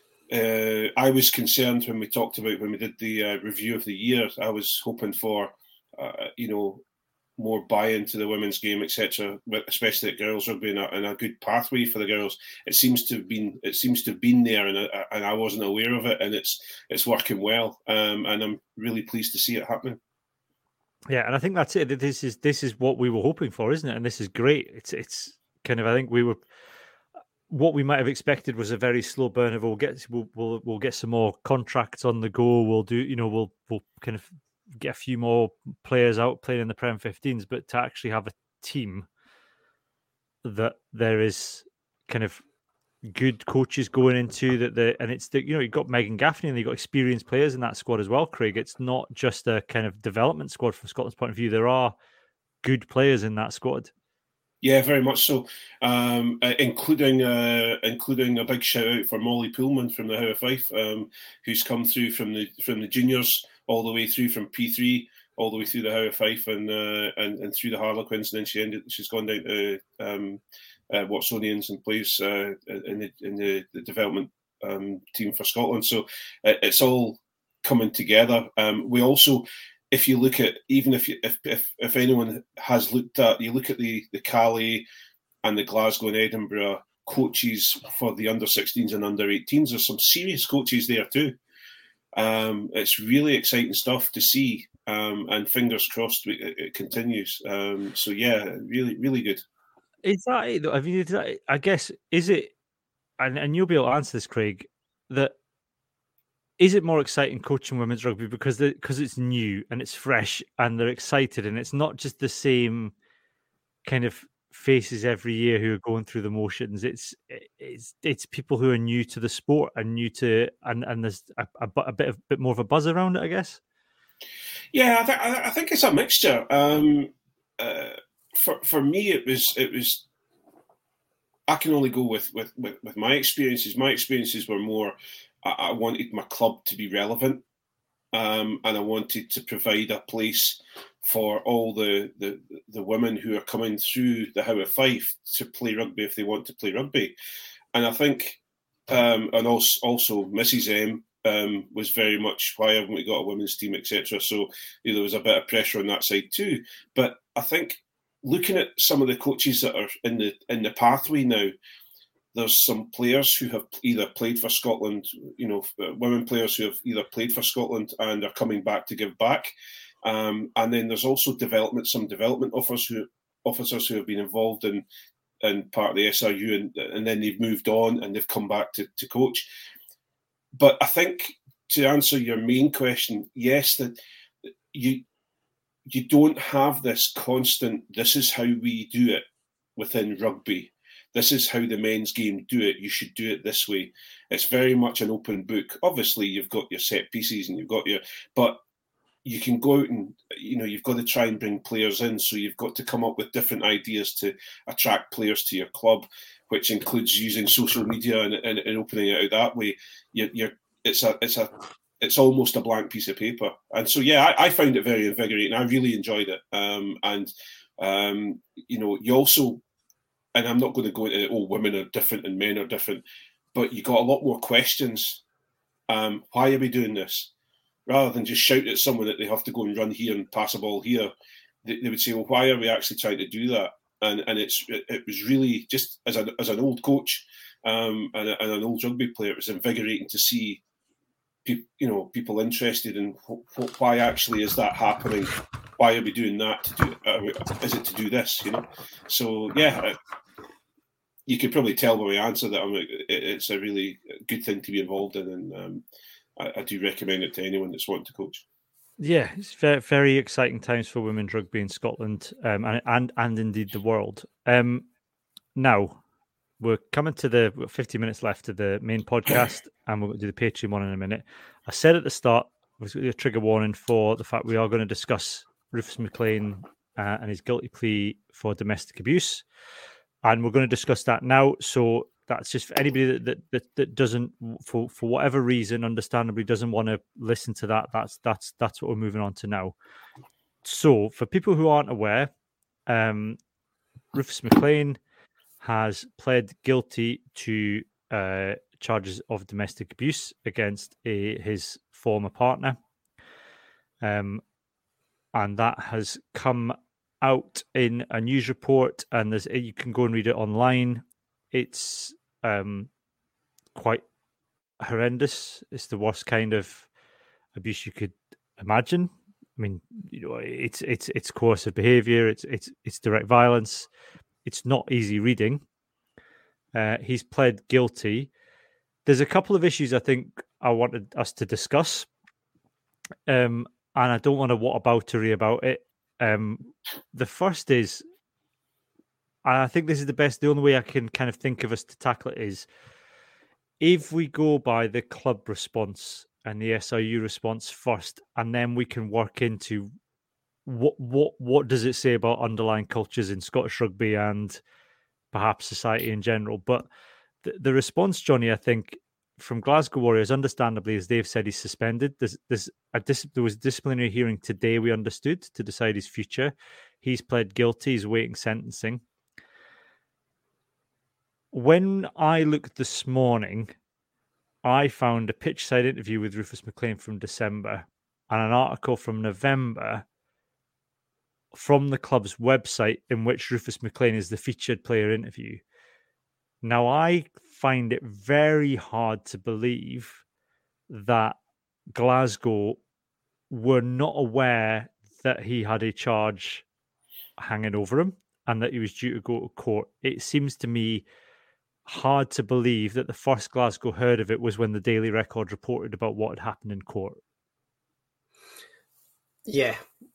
I was concerned when we did the review of the year. I was hoping for more buy-in to the women's game, etc., especially at girls rugby, and a good pathway for the girls. It seems to have been there, and I wasn't aware of it, and it's working well, and I'm really pleased to see it happening. Yeah, and I think that's it. This is what we were hoping for, isn't it? And this is great. It's kind of, I think what we might have expected was a very slow burn of we'll get some more contracts on the go. We'll do, we'll kind of get a few more players out playing in the Prem 15s, but to actually have a team that there is kind of good coaches going into that, and it's you've got Megan Gaffney and you've got experienced players in that squad as well, Craig. It's not just a kind of development squad from Scotland's point of view. There are good players in that squad. Yeah, very much so. Including a big shout out for Molly Pullman from the Howe of Fife, who's come through from the juniors all the way through from P3 all the way through the Howe of Fife and through the Harlequins, and then she's gone down to Watsonians and plays in the development team for Scotland. So it's all coming together. We also, if you look at, even if anyone has looked at, you look at the Calais and the Glasgow and Edinburgh coaches for the under 16s and under 18s, there's some serious coaches there too. It's really exciting stuff to see, and fingers crossed it continues. So yeah, really, really good. Is that it? I mean, I guess, is it, and you'll be able to answer this, Craig, that is it more exciting coaching women's rugby because it's new and it's fresh and they're excited, and it's not just the same kind of faces every year who are going through the motions. It's people who are new to the sport and new to, and there's a bit more of a buzz around it, I guess. Yeah, I think it's a mixture. For me, it was I can only go with my experiences. My experiences were more, I wanted my club to be relevant, and I wanted to provide a place for all the women who are coming through the How of Fife to play rugby if they want to play rugby. And I think, and also Mrs. M was very much, why haven't we got a women's team, etc. So there was a bit of pressure on that side too. But I think looking at some of the coaches that are in the pathway now, there's some players who have either played for Scotland, women players who have either played for Scotland and are coming back to give back. And then there's also some development officers who have been involved in part of the SRU, and then they've moved on and they've come back to coach. But I think, to answer your main question, yes, that you don't have this constant, this is how we do it within rugby. This is how the men's game do it. You should do it this way. It's very much an open book. Obviously, you've got your set pieces and but you can go out and, you've got to try and bring players in. So you've got to come up with different ideas to attract players to your club, which includes using social media and opening it out that way. It's almost a blank piece of paper. And so, yeah, I found it very invigorating. I really enjoyed it. You also, and I'm not going to go into, women are different and men are different, but you got a lot more questions. Why are we doing this? Rather than just shout at someone that they have to go and run here and pass a ball here, they would say, well, why are we actually trying to do that? And it was really, just as an old coach and an old rugby player, it was invigorating to see people interested in why actually is that happening? Why are we doing that? Is it to do this? So yeah, you could probably tell by my answer that it's a really good thing to be involved in, and I do recommend it to anyone that's wanting to coach. Yeah, it's very, very exciting times for women's rugby in Scotland, and indeed the world. Now we're coming to the 50 minutes left of the main podcast, and we're going to do the Patreon one in a minute. I said at the start, was a trigger warning for the fact we are going to discuss Rufus McLean and his guilty plea for domestic abuse, and we're going to discuss that now. So that's just for anybody that doesn't, for whatever reason, understandably doesn't want to listen to that. That's what we're moving on to now. So for people who aren't aware, Rufus McLean has pled guilty to charges of domestic abuse against his former partner, and that has come out in a news report, and you can go and read it online. It's quite horrendous. It's the worst kind of abuse you could imagine. I mean, it's coercive behaviour. It's direct violence. It's not easy reading. He's pled guilty. There's a couple of issues I think I wanted us to discuss, and I don't want to whataboutery about it. The first is, I think this is the only way I can kind of think of us to tackle it is, if we go by the club response and the SRU response first, and then we can work into what does it say about underlying cultures in Scottish rugby and perhaps society in general. But the response, Johnny, I think, from Glasgow Warriors, understandably, as they've said, he's suspended. There was a disciplinary hearing today, we understood, to decide his future. He's pled guilty. He's awaiting sentencing. When I looked this morning, I found a pitch side interview with Rufus McLean from December and an article from November from the club's website in which Rufus McLean is the featured player interview. Now, I find it very hard to believe that Glasgow were not aware that he had a charge hanging over him and that he was due to go to court. It seems to me hard to believe that the first Glasgow heard of it was when the Daily Record reported about what had happened in court. Yeah.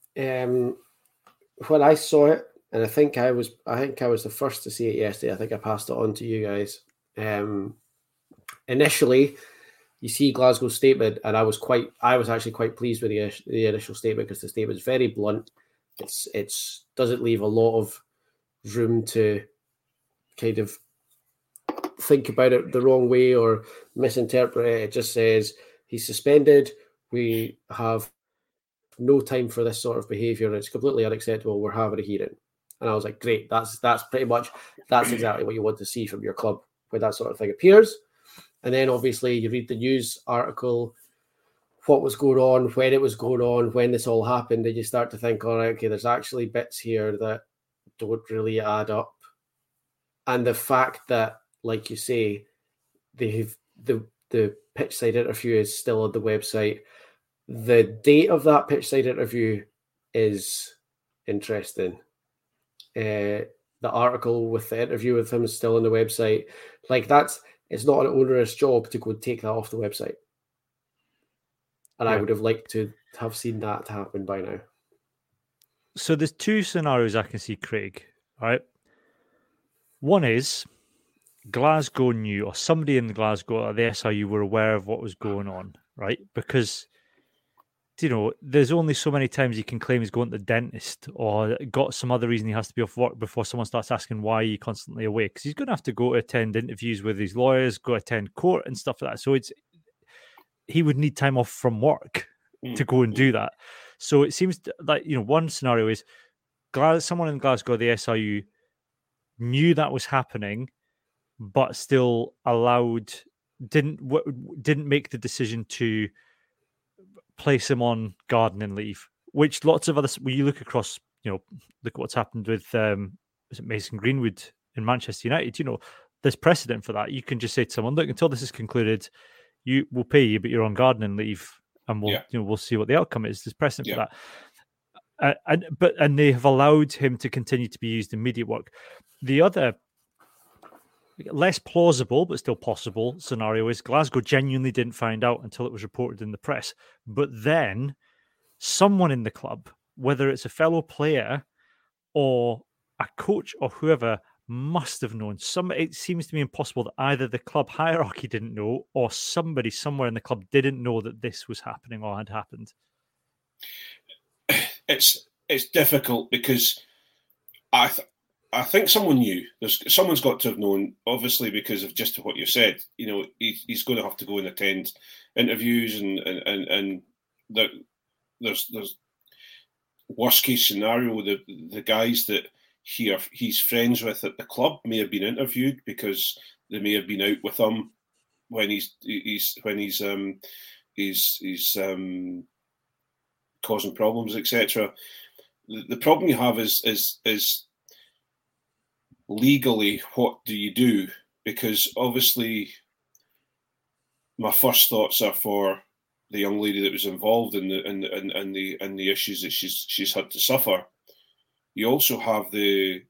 When I saw it, and I think I was the first to see it yesterday. I think I passed it on to you guys. Initially, you see Glasgow's statement, and I was actually quite pleased with the initial statement, because the statement's very blunt. It's doesn't leave a lot of room to kind of think about it the wrong way or misinterpret it. It just says he's suspended. We have no time for this sort of behaviour. It's completely unacceptable. We're having a hearing. And I was like, great. That's pretty much, that's exactly what you want to see from your club when that sort of thing appears. And then obviously you read the news article, what was going on, when it was going on, when this all happened, and you start to think, all right, okay, there's actually bits here that don't really add up. And the fact that, like you say, they've the pitch side interview is still on the website. The date of that pitch side interview is interesting. The article with the interview with him is still on the website. Like it's not an onerous job to go and take that off the website. And I would have liked to have seen that happen by now. So there's two scenarios I can see, Craig, right? One is Glasgow knew, or somebody in Glasgow or the SRU were aware of what was going on, right? Because, there's only so many times you can claim he's going to the dentist or got some other reason he has to be off work before someone starts asking why he's constantly away. Because he's going to have to go to attend interviews with his lawyers, go attend court and stuff like that. So he would need time off from work to go and do that. So it seems like, one scenario is someone in Glasgow, the SRU, knew that was happening, but still didn't make the decision to place him on gardening leave, which lots of others, when you look across, look at what's happened with is it Mason Greenwood in Manchester United, there's precedent for that. You can just say to someone, look, until this is concluded, you will pay you, but you're on gardening leave, and we'll see what the outcome is. There's precedent for that. And they have allowed him to continue to be used in media work. The other less plausible but still possible scenario is Glasgow genuinely didn't find out until it was reported in the press. But then someone in the club, whether it's a fellow player or a coach or whoever, must have known. It seems to me impossible that either the club hierarchy didn't know or somebody somewhere in the club didn't know that this was happening or had happened. It's difficult because I think someone knew. Someone's got to have known, obviously, because of just what you said. He's going to have to go and attend interviews, and there's worst case scenario. The guys that he's friends with at the club may have been interviewed because they may have been out with him when he's causing problems, etc. The problem you have is legally, what do you do? Because obviously, my first thoughts are for the young lady that was involved in the issues that she's had to suffer. You also have the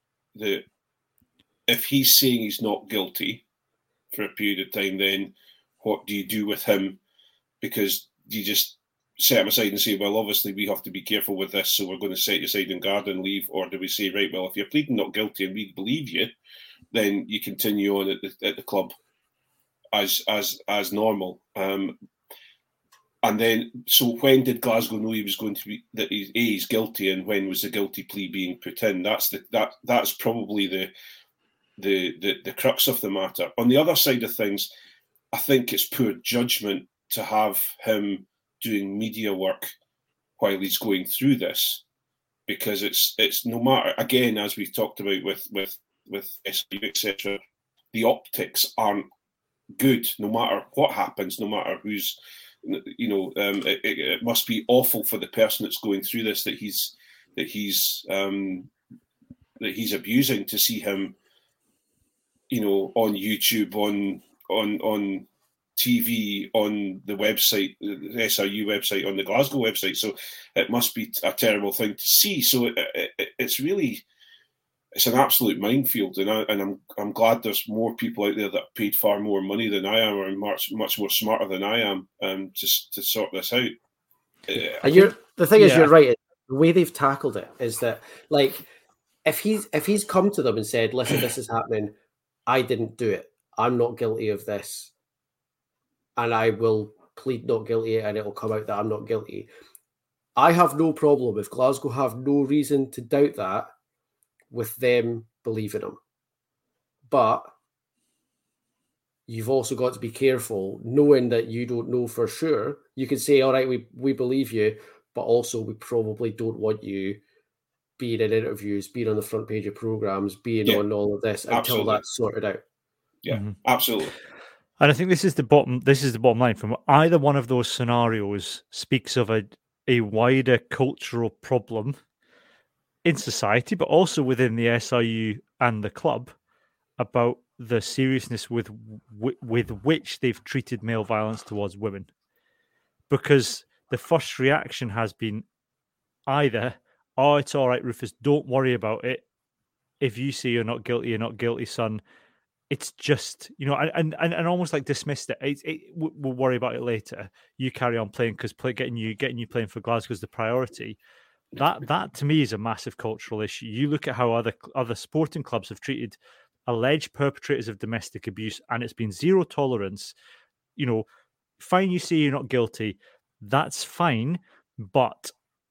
if he's saying he's not guilty for a period of time, then what do you do with him? Because you just set him aside and say, well, obviously we have to be careful with this, so we're going to set you aside in garden leave, or do we say, right, well, if you're pleading not guilty and we believe you, then you continue on at the club as normal. And then, so when did Glasgow know he was going to be that he's guilty, and when was the guilty plea being put in? That's probably the crux of the matter. On the other side of things, I think it's poor judgment to have him doing media work while he's going through this, because it's no matter, again, as we've talked about with SRU, etc., the optics aren't good no matter what happens, no matter who's, it must be awful for the person that's going through this that he's abusing, to see him, on YouTube, on TV, on the website, the SRU website, on the Glasgow website. So it must be a terrible thing to see. So it's an absolute minefield, and I'm glad there's more people out there that paid far more money than I am, or much more smarter than I am, to sort this out. The thing is, you're right. The way they've tackled it is that, like, if he's come to them and said, "Listen, this is happening. I didn't do it. I'm not guilty of this, and I will plead not guilty, and it'll come out that I'm not guilty." I have no problem if Glasgow have no reason to doubt that, with them believing him. But you've also got to be careful, knowing that you don't know for sure. You can say, all right, we believe you, but also we probably don't want you being in interviews, being on the front page of programs, being on all of this until that's sorted out. Yeah, absolutely. And I think this is the bottom line. From either one of those scenarios speaks of a wider cultural problem in society, but also within the SRU and the club, about the seriousness with which they've treated male violence towards women. Because the first reaction has been either, oh, it's all right, Rufus, don't worry about it. If you say you're not guilty, son. It's just, and almost like dismissed it. We'll worry about it later. You carry on playing because getting you playing for Glasgow is the priority. That to me is a massive cultural issue. You look at how other sporting clubs have treated alleged perpetrators of domestic abuse, and it's been zero tolerance. Fine, you say you're not guilty, that's fine, but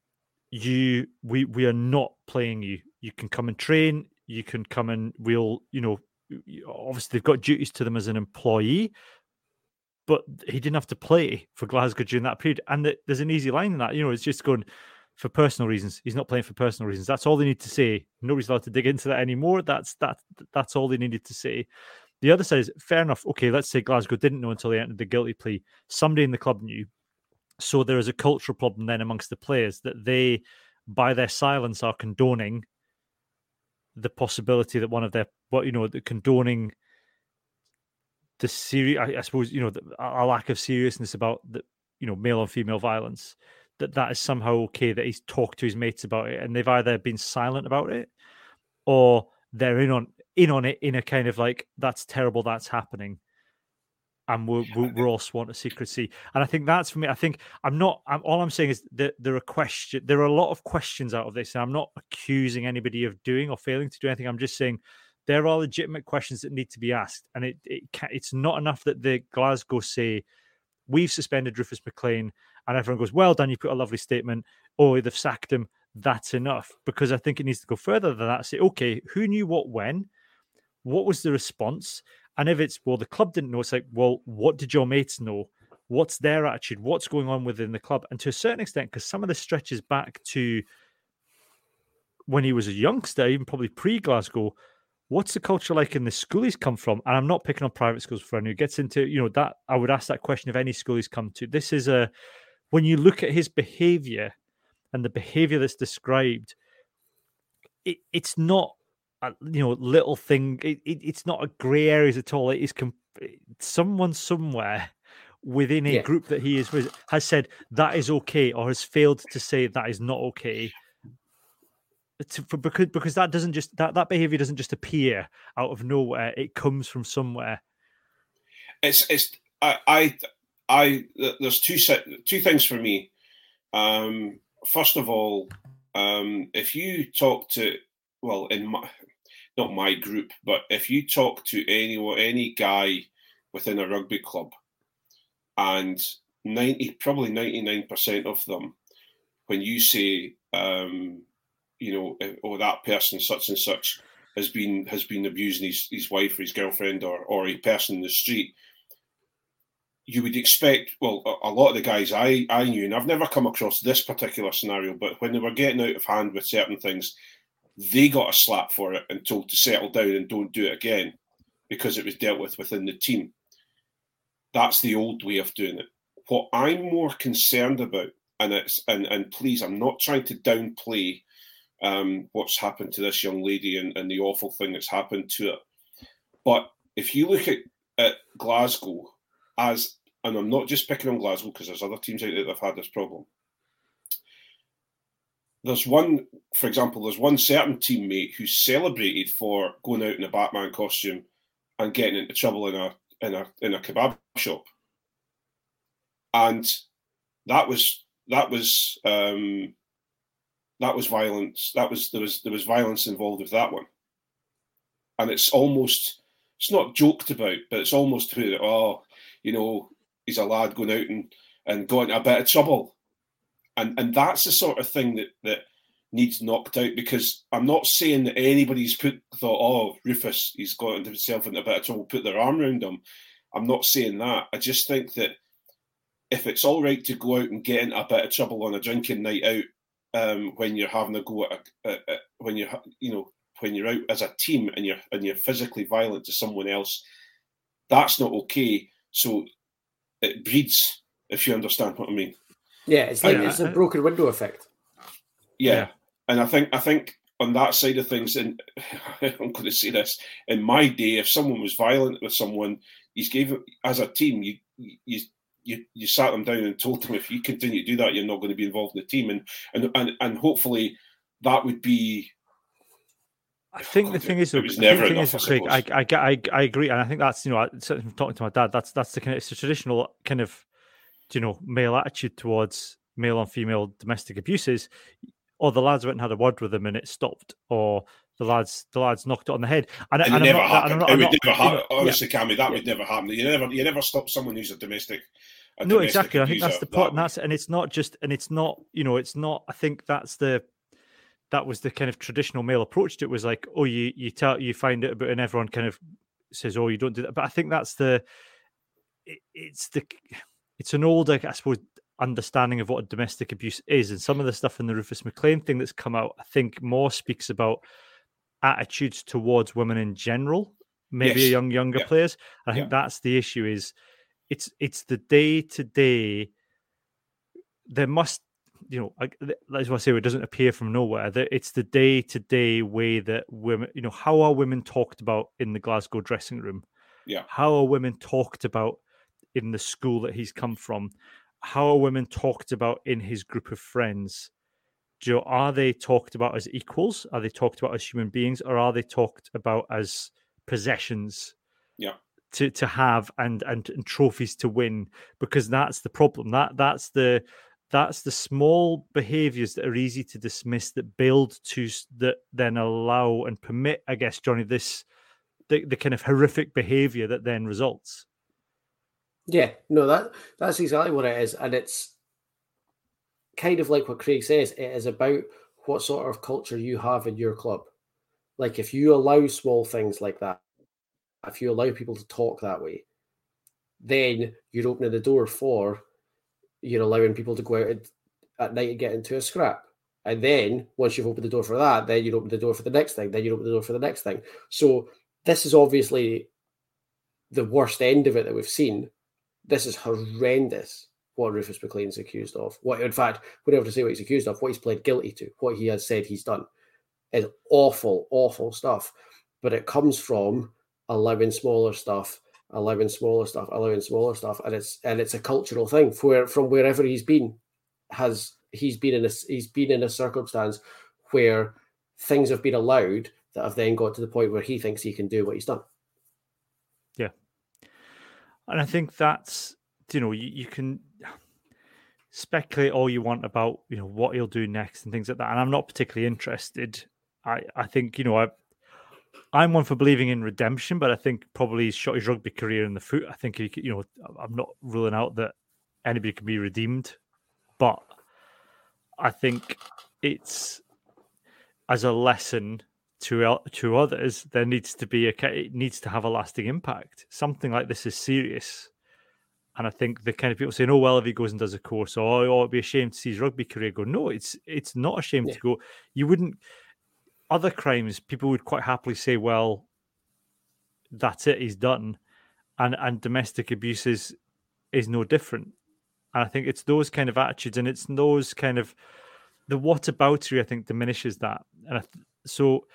we are not playing you. You can come and train. You can come and we'll obviously they've got duties to them as an employee, but he didn't have to play for Glasgow during that period. And there's an easy line in that, it's just going for personal reasons. He's not playing for personal reasons. That's all they need to say. Nobody's allowed to dig into that anymore. That's all they needed to say. The other side is fair enough. Okay, let's say Glasgow didn't know until they entered the guilty plea. Somebody in the club knew. So there is a cultural problem then amongst the players that they, by their silence, are condoning the possibility that one of their, condoning the serious, I suppose, a lack of seriousness about the, male on female violence, that is somehow okay, that he's talked to his mates about it, and they've either been silent about it or they're in on it in a kind of like, that's terrible, that's happening, and we're all sworn to secrecy. And I think that's for me. I think all I'm saying is that there are a lot of questions out of this, and I'm not accusing anybody of doing or failing to do anything. I'm just saying there are legitimate questions that need to be asked, and it's not enough that the Glasgow say we've suspended Rufus McLean, and everyone goes, well done, you put a lovely statement, or they've sacked him. That's enough, because I think it needs to go further than that. Say, okay, who knew what when? What was the response? And if it's, well, the club didn't know, it's like, well, what did your mates know? What's their attitude? What's going on within the club? And to a certain extent, because some of this stretches back to when he was a youngster, even probably pre-Glasgow, what's the culture like in the school he's come from? And I'm not picking on private schools for anyone who gets into, that I would ask that question of any school he's come to. This is when you look at his behaviour and the behaviour that's described, it's not, little thing. It's not a grey areas at all. It is someone somewhere within a group that he is with has said that is okay, or has failed to say that is not okay. Because that doesn't just that behavior doesn't just appear out of nowhere. It comes from somewhere. There's two things for me. First of all, if you talk to, well, not my group, but if you talk to any guy within a rugby club, and probably 99% of them, when you say, that person such and such has been abusing his wife or his girlfriend or a person in the street, you would expect, well, a lot of the guys I knew, and I've never come across this particular scenario, but when they were getting out of hand with certain things, they got a slap for it and told to settle down and don't do it again because it was dealt with within the team. That's the old way of doing it. What I'm more concerned about, and please, I'm not trying to downplay what's happened to this young lady and the awful thing that's happened to her. But if you look at Glasgow and I'm not just picking on Glasgow because there's other teams out there that have had this problem. There's one certain teammate who's celebrated for going out in a Batman costume and getting into trouble in a kebab shop, and that was violence. There was violence involved with that one, and it's not joked about, but it's almost he's a lad going out and got into a bit of trouble. And that's the sort of thing that needs knocked out, because I'm not saying that anybody's thought, Rufus, he's got himself into a bit of trouble, put their arm around him. I'm not saying that. I just think that if it's all right to go out and get into a bit of trouble on a drinking night out, when you're having a go at when you're out as a team and you're physically violent to someone else, that's not okay. So it breeds, if you understand what I mean. Yeah, it's like it's a broken window effect. Yeah. And I think on that side of things, and I'm going to say this, in my day, if someone was violent with someone, as a team, you sat them down and told them, if you continue to do that, you're not going to be involved in the team, and hopefully that would be. I think the thing is, Craig, I agree, and I think that's, from talking to my dad, that's the kind of, it's a traditional kind of, male attitude towards male on female domestic abuses. Or the lads went and had a word with them and it stopped, or the lads knocked it on the head. And it never happened. It would never happen. Honestly, Cammy, that would never happen. You never stop someone who's a domestic. No, exactly. I think that's the point. And it's not just, and it's not, it's not. I think that was the kind of traditional male approach to it. Was like, oh, you find it about, and everyone kind of says, oh, you don't do that. But I think that's it's an older, I suppose, understanding of what domestic abuse is, and some of the stuff in the Rufus McLean thing that's come out, I think, more speaks about attitudes towards women in general, maybe younger players. I think that's the issue. Is it's the day to day. There must, as I say, it doesn't appear from nowhere. That it's the day to day way that women, how are women talked about in the Glasgow dressing room? Yeah, how are women talked about in the school that he's come from? How are women talked about in his group of friends? Are they talked about as equals? Are they talked about as human beings, or are they talked about as possessions? Yeah, to have and trophies to win? Because that's the problem. That's the small behaviours that are easy to dismiss, that build to, that then allow and permit, I guess, Johnny, the kind of horrific behaviour that then results. Yeah, no, that's exactly what it is. And it's kind of like what Craig says, it is about what sort of culture you have in your club. Like, if you allow small things like that, if you allow people to talk that way, then you're opening the door for, you're allowing people to go out at night and get into a scrap. And then once you've opened the door for that, then you open the door for the next thing, then you open the door for the next thing. So this is obviously the worst end of it that we've seen. This is horrendous what Rufus McLean's accused of. What, in fact, we don't have to say what he's accused of, what he's pled guilty to, what he has said he's done is awful, awful stuff. But it comes from allowing smaller stuff, and it's a cultural thing. From wherever he's been, he's been in a circumstance where things have been allowed that have then got to the point where he thinks he can do what he's done. Yeah. And I think that's, you can speculate all you want about, what he'll do next and things like that. And I'm not particularly interested. I think, I'm one for believing in redemption, but I think probably he's shot his rugby career in the foot. I think he could, I'm not ruling out that anybody can be redeemed, but I think it's, as a lesson to others, there needs to be it needs to have a lasting impact. Something like this is serious, and I think the kind of people saying, "Oh well, if he goes and does a course, or it'd be a shame to see his rugby career go." No, it's not a shame to go. You wouldn't. Other crimes, people would quite happily say, "Well, that's it, he's done," and domestic abuse is no different. And I think it's those kind of attitudes, and it's those kind of the whataboutery, I think, diminishes that, and so.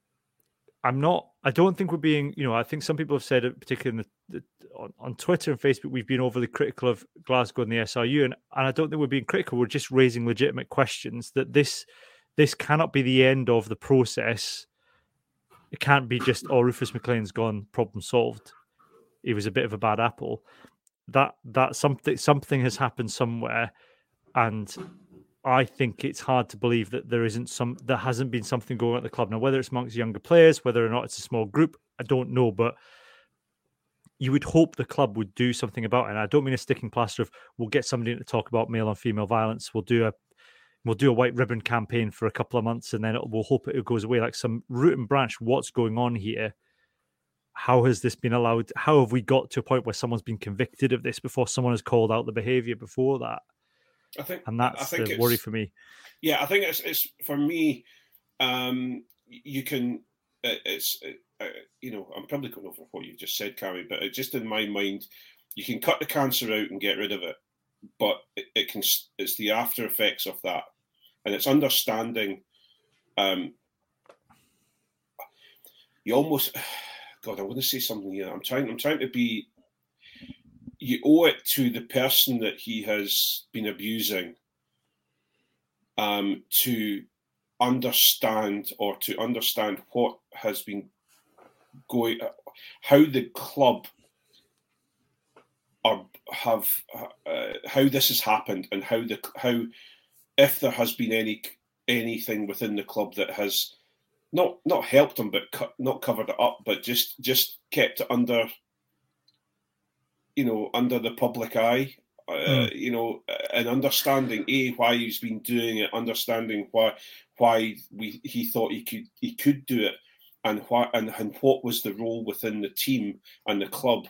I don't think we're being, I think some people have said it, particularly on Twitter and Facebook, we've been overly critical of Glasgow and the SRU. And I don't think we're being critical. We're just raising legitimate questions that this cannot be the end of the process. It can't be just, oh, Rufus McLean's gone, problem solved. He was a bit of a bad apple. That something has happened somewhere. And I think it's hard to believe that there hasn't been something going on at the club. Now, whether it's amongst younger players, whether or not it's a small group, I don't know, but you would hope the club would do something about it. And I don't mean a sticking plaster of, we'll get somebody to talk about male on female violence. We'll do a white ribbon campaign for a couple of months, and then we'll hope it goes away. Like some root and branch, what's going on here how has this been allowed? How have we got to a point where someone's been convicted of this before someone has called out the behaviour before that? That's the worry for me. Yeah, I think it's for me. You can. I'm probably going over what you've just said, Cammy, but just in my mind, you can cut the cancer out and get rid of it, but it's the after effects of that, and it's understanding. You almost, God, I want to say something here. I'm trying to be. You owe it to the person that he has been abusing, to understand what has been going, how the club how this has happened, and how if there has been anything within the club that has not helped him, but not covered it up, but just kept it under the public eye, and understanding why he's been doing it, understanding why he thought he could do it, and what was the role within the team and the club,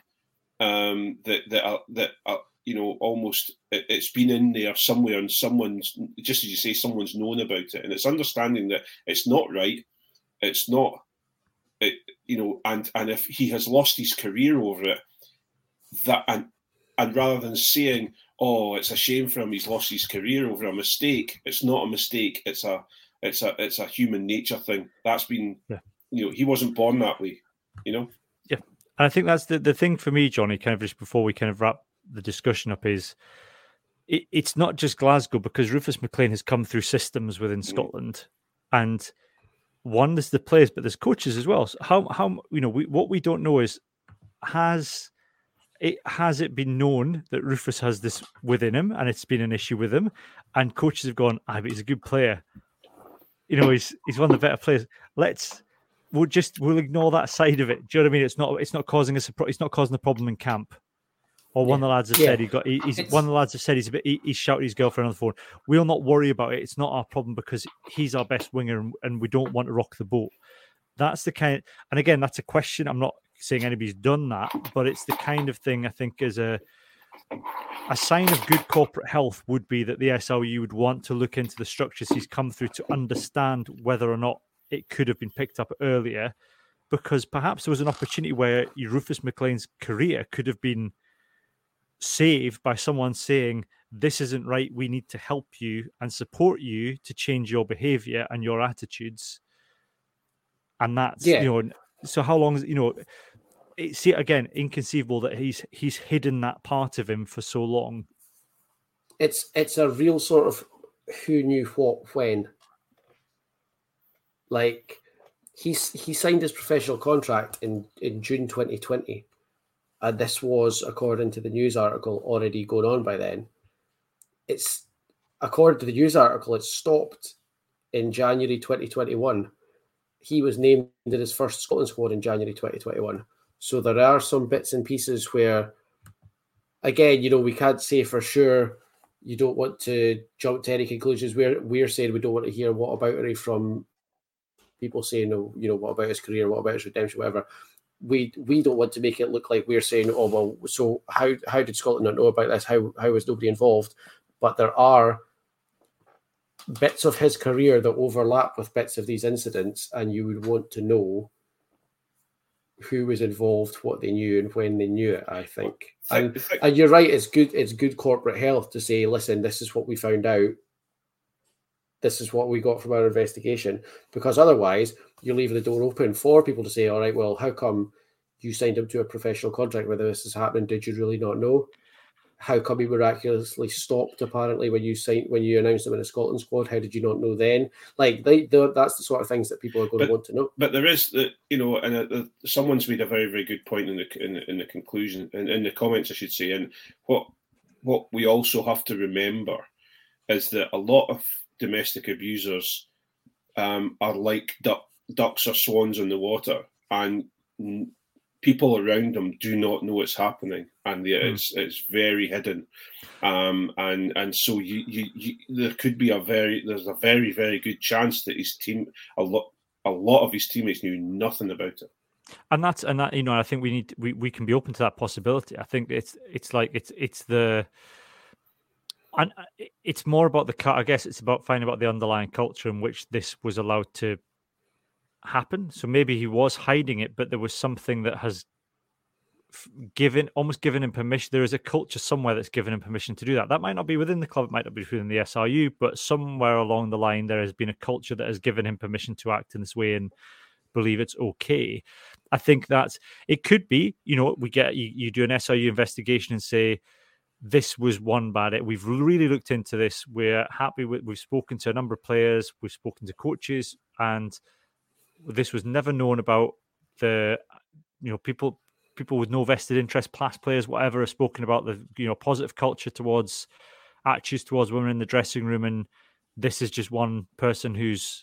that almost it's been in there somewhere, and someone's, just as you say, someone's known about it, and it's understanding that it's not right, it's not, and if he has lost his career over it, that and rather than saying, oh, it's a shame for him, he's lost his career over a mistake, it's not a mistake, it's a human nature thing. That's been, he wasn't born that way, Yeah. And I think that's the thing for me, Johnny, kind of just before we kind of wrap the discussion up, is it's not just Glasgow, because Rufus McLean has come through systems within Scotland, and one, there's the players, but there's coaches as well. So how what we don't know is, has it been known that Rufus has this within him, and it's been an issue with him, and coaches have gone, but he's a good player. He's one of the better players. We'll ignore that side of it. Do you know what I mean? It's not causing us it's not causing a problem in camp. Or one of the lads have said one of the lads have said he's shouted his girlfriend on the phone. We'll not worry about it. It's not our problem because he's our best winger, and we don't want to rock the boat. That's the kind, and again, that's a question. I'm not saying anybody's done that, but it's the kind of thing I think is a sign of good corporate health would be that the SRU would want to look into the structures he's come through to understand whether or not it could have been picked up earlier, because perhaps there was an opportunity where Rufus McLean's career could have been saved by someone saying, this isn't right, we need to help you and support you to change your behaviour and your attitudes. And that's, so how long is, it's again inconceivable that he's hidden that part of him for so long. It's a real sort of who knew what when. Like, he signed his professional contract in June 2020. And this was, according to the news article, already going on by then. It's, according to the news article, it stopped in January 2021. He was named in his first Scotland squad in January 2021. So there are some bits and pieces where, again, we can't say for sure. You don't want to jump to any conclusions. We're saying we don't want to hear what about it from people saying, what about his career, what about his redemption, whatever. We don't want to make it look like we're saying, oh, well, so how did Scotland not know about this? How was nobody involved? But there are bits of his career that overlap with bits of these incidents, and you would want to know who was involved, what they knew, and when they knew it, I think. And you're right, it's good corporate health to say, listen, this is what we found out. This is what we got from our investigation, because otherwise you leave the door open for people to say, all right, well, how come you signed him to a professional contract whether this is happening? Did you really not know? How come he miraculously stopped apparently when you announced him in a Scotland squad? How did you not know then? Like that's the sort of things that people are going to want to know. But there is and someone's made a very, very good point in the conclusion, in the comments, I should say. And what we also have to remember is that a lot of domestic abusers are like ducks or swans in the water, and people around them do not know it's happening, and it's very hidden, and so there could be there's a very, very good chance that his team, a lot of his teammates knew nothing about it. And that, I think we can be open to that possibility. I think it's more about I guess it's about finding out the underlying culture in which this was allowed to happen. So maybe he was hiding it, but there was something that has given him permission. There is a culture somewhere that's given him permission to do that. That might not be within the club, it might not be within the SRU, but somewhere along the line there has been a culture that has given him permission to act in this way and believe it's okay. I think that it could be, we get you do an SRU investigation and say this was one bad. We've really looked into this. We're happy with. We've spoken to a number of players. We've spoken to coaches, and this was never known about. People with no vested interest, past players, whatever, have spoken about the positive culture towards attitudes towards women in the dressing room, and this is just one person who's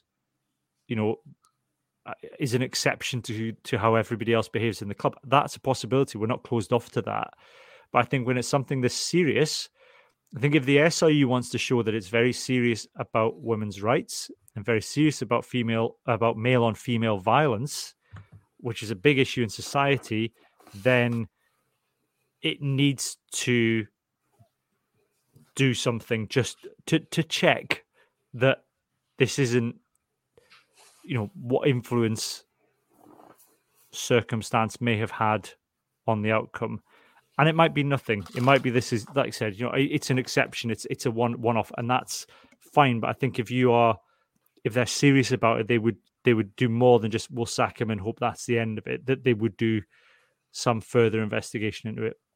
is an exception to how everybody else behaves in the club. That's a possibility. We're not closed off to that. But I think when it's something this serious, I think if the SRU wants to show that it's very serious about women's rights and very serious about male on female violence, which is a big issue in society, then it needs to do something just to check that this isn't, what influence circumstance may have had on the outcome. And it might be nothing. It might be this is, like I said, it's an exception. It's a one-off, and that's fine. But I think if they're serious about it, they would do more than just we'll sack him and hope that's the end of it. That they would do some further investigation into it.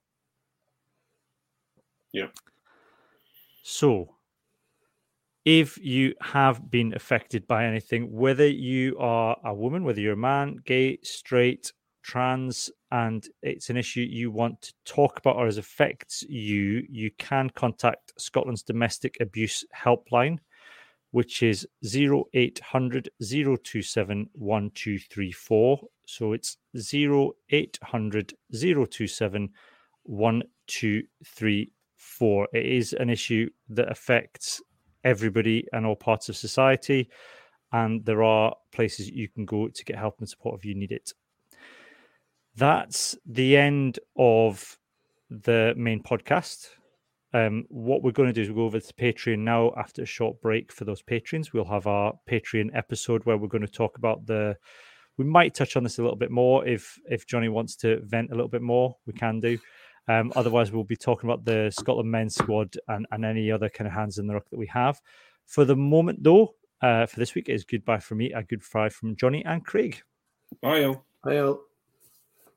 Yeah. So, if you have been affected by anything, whether you are a woman, whether you're a man, gay, straight, trans, and it's an issue you want to talk about or as affects you, you can contact Scotland's Domestic Abuse Helpline, which is 0800 027 1234. So it's 0800 027 1234. It is an issue that affects everybody and all parts of society, and there are places you can go to get help and support if you need it. That's the end of the main podcast. What we're going to do is we'll go over to Patreon now after a short break for those patrons. We'll have our Patreon episode where we're going to talk about we might touch on this a little bit more. If Johnny wants to vent a little bit more, we can do. Otherwise, we'll be talking about the Scotland men's squad and any other kind of hands in the ruck that we have. For the moment, though, for this week, it is goodbye from me, a good bye from Johnny and Craig. Bye, all. Bye, all.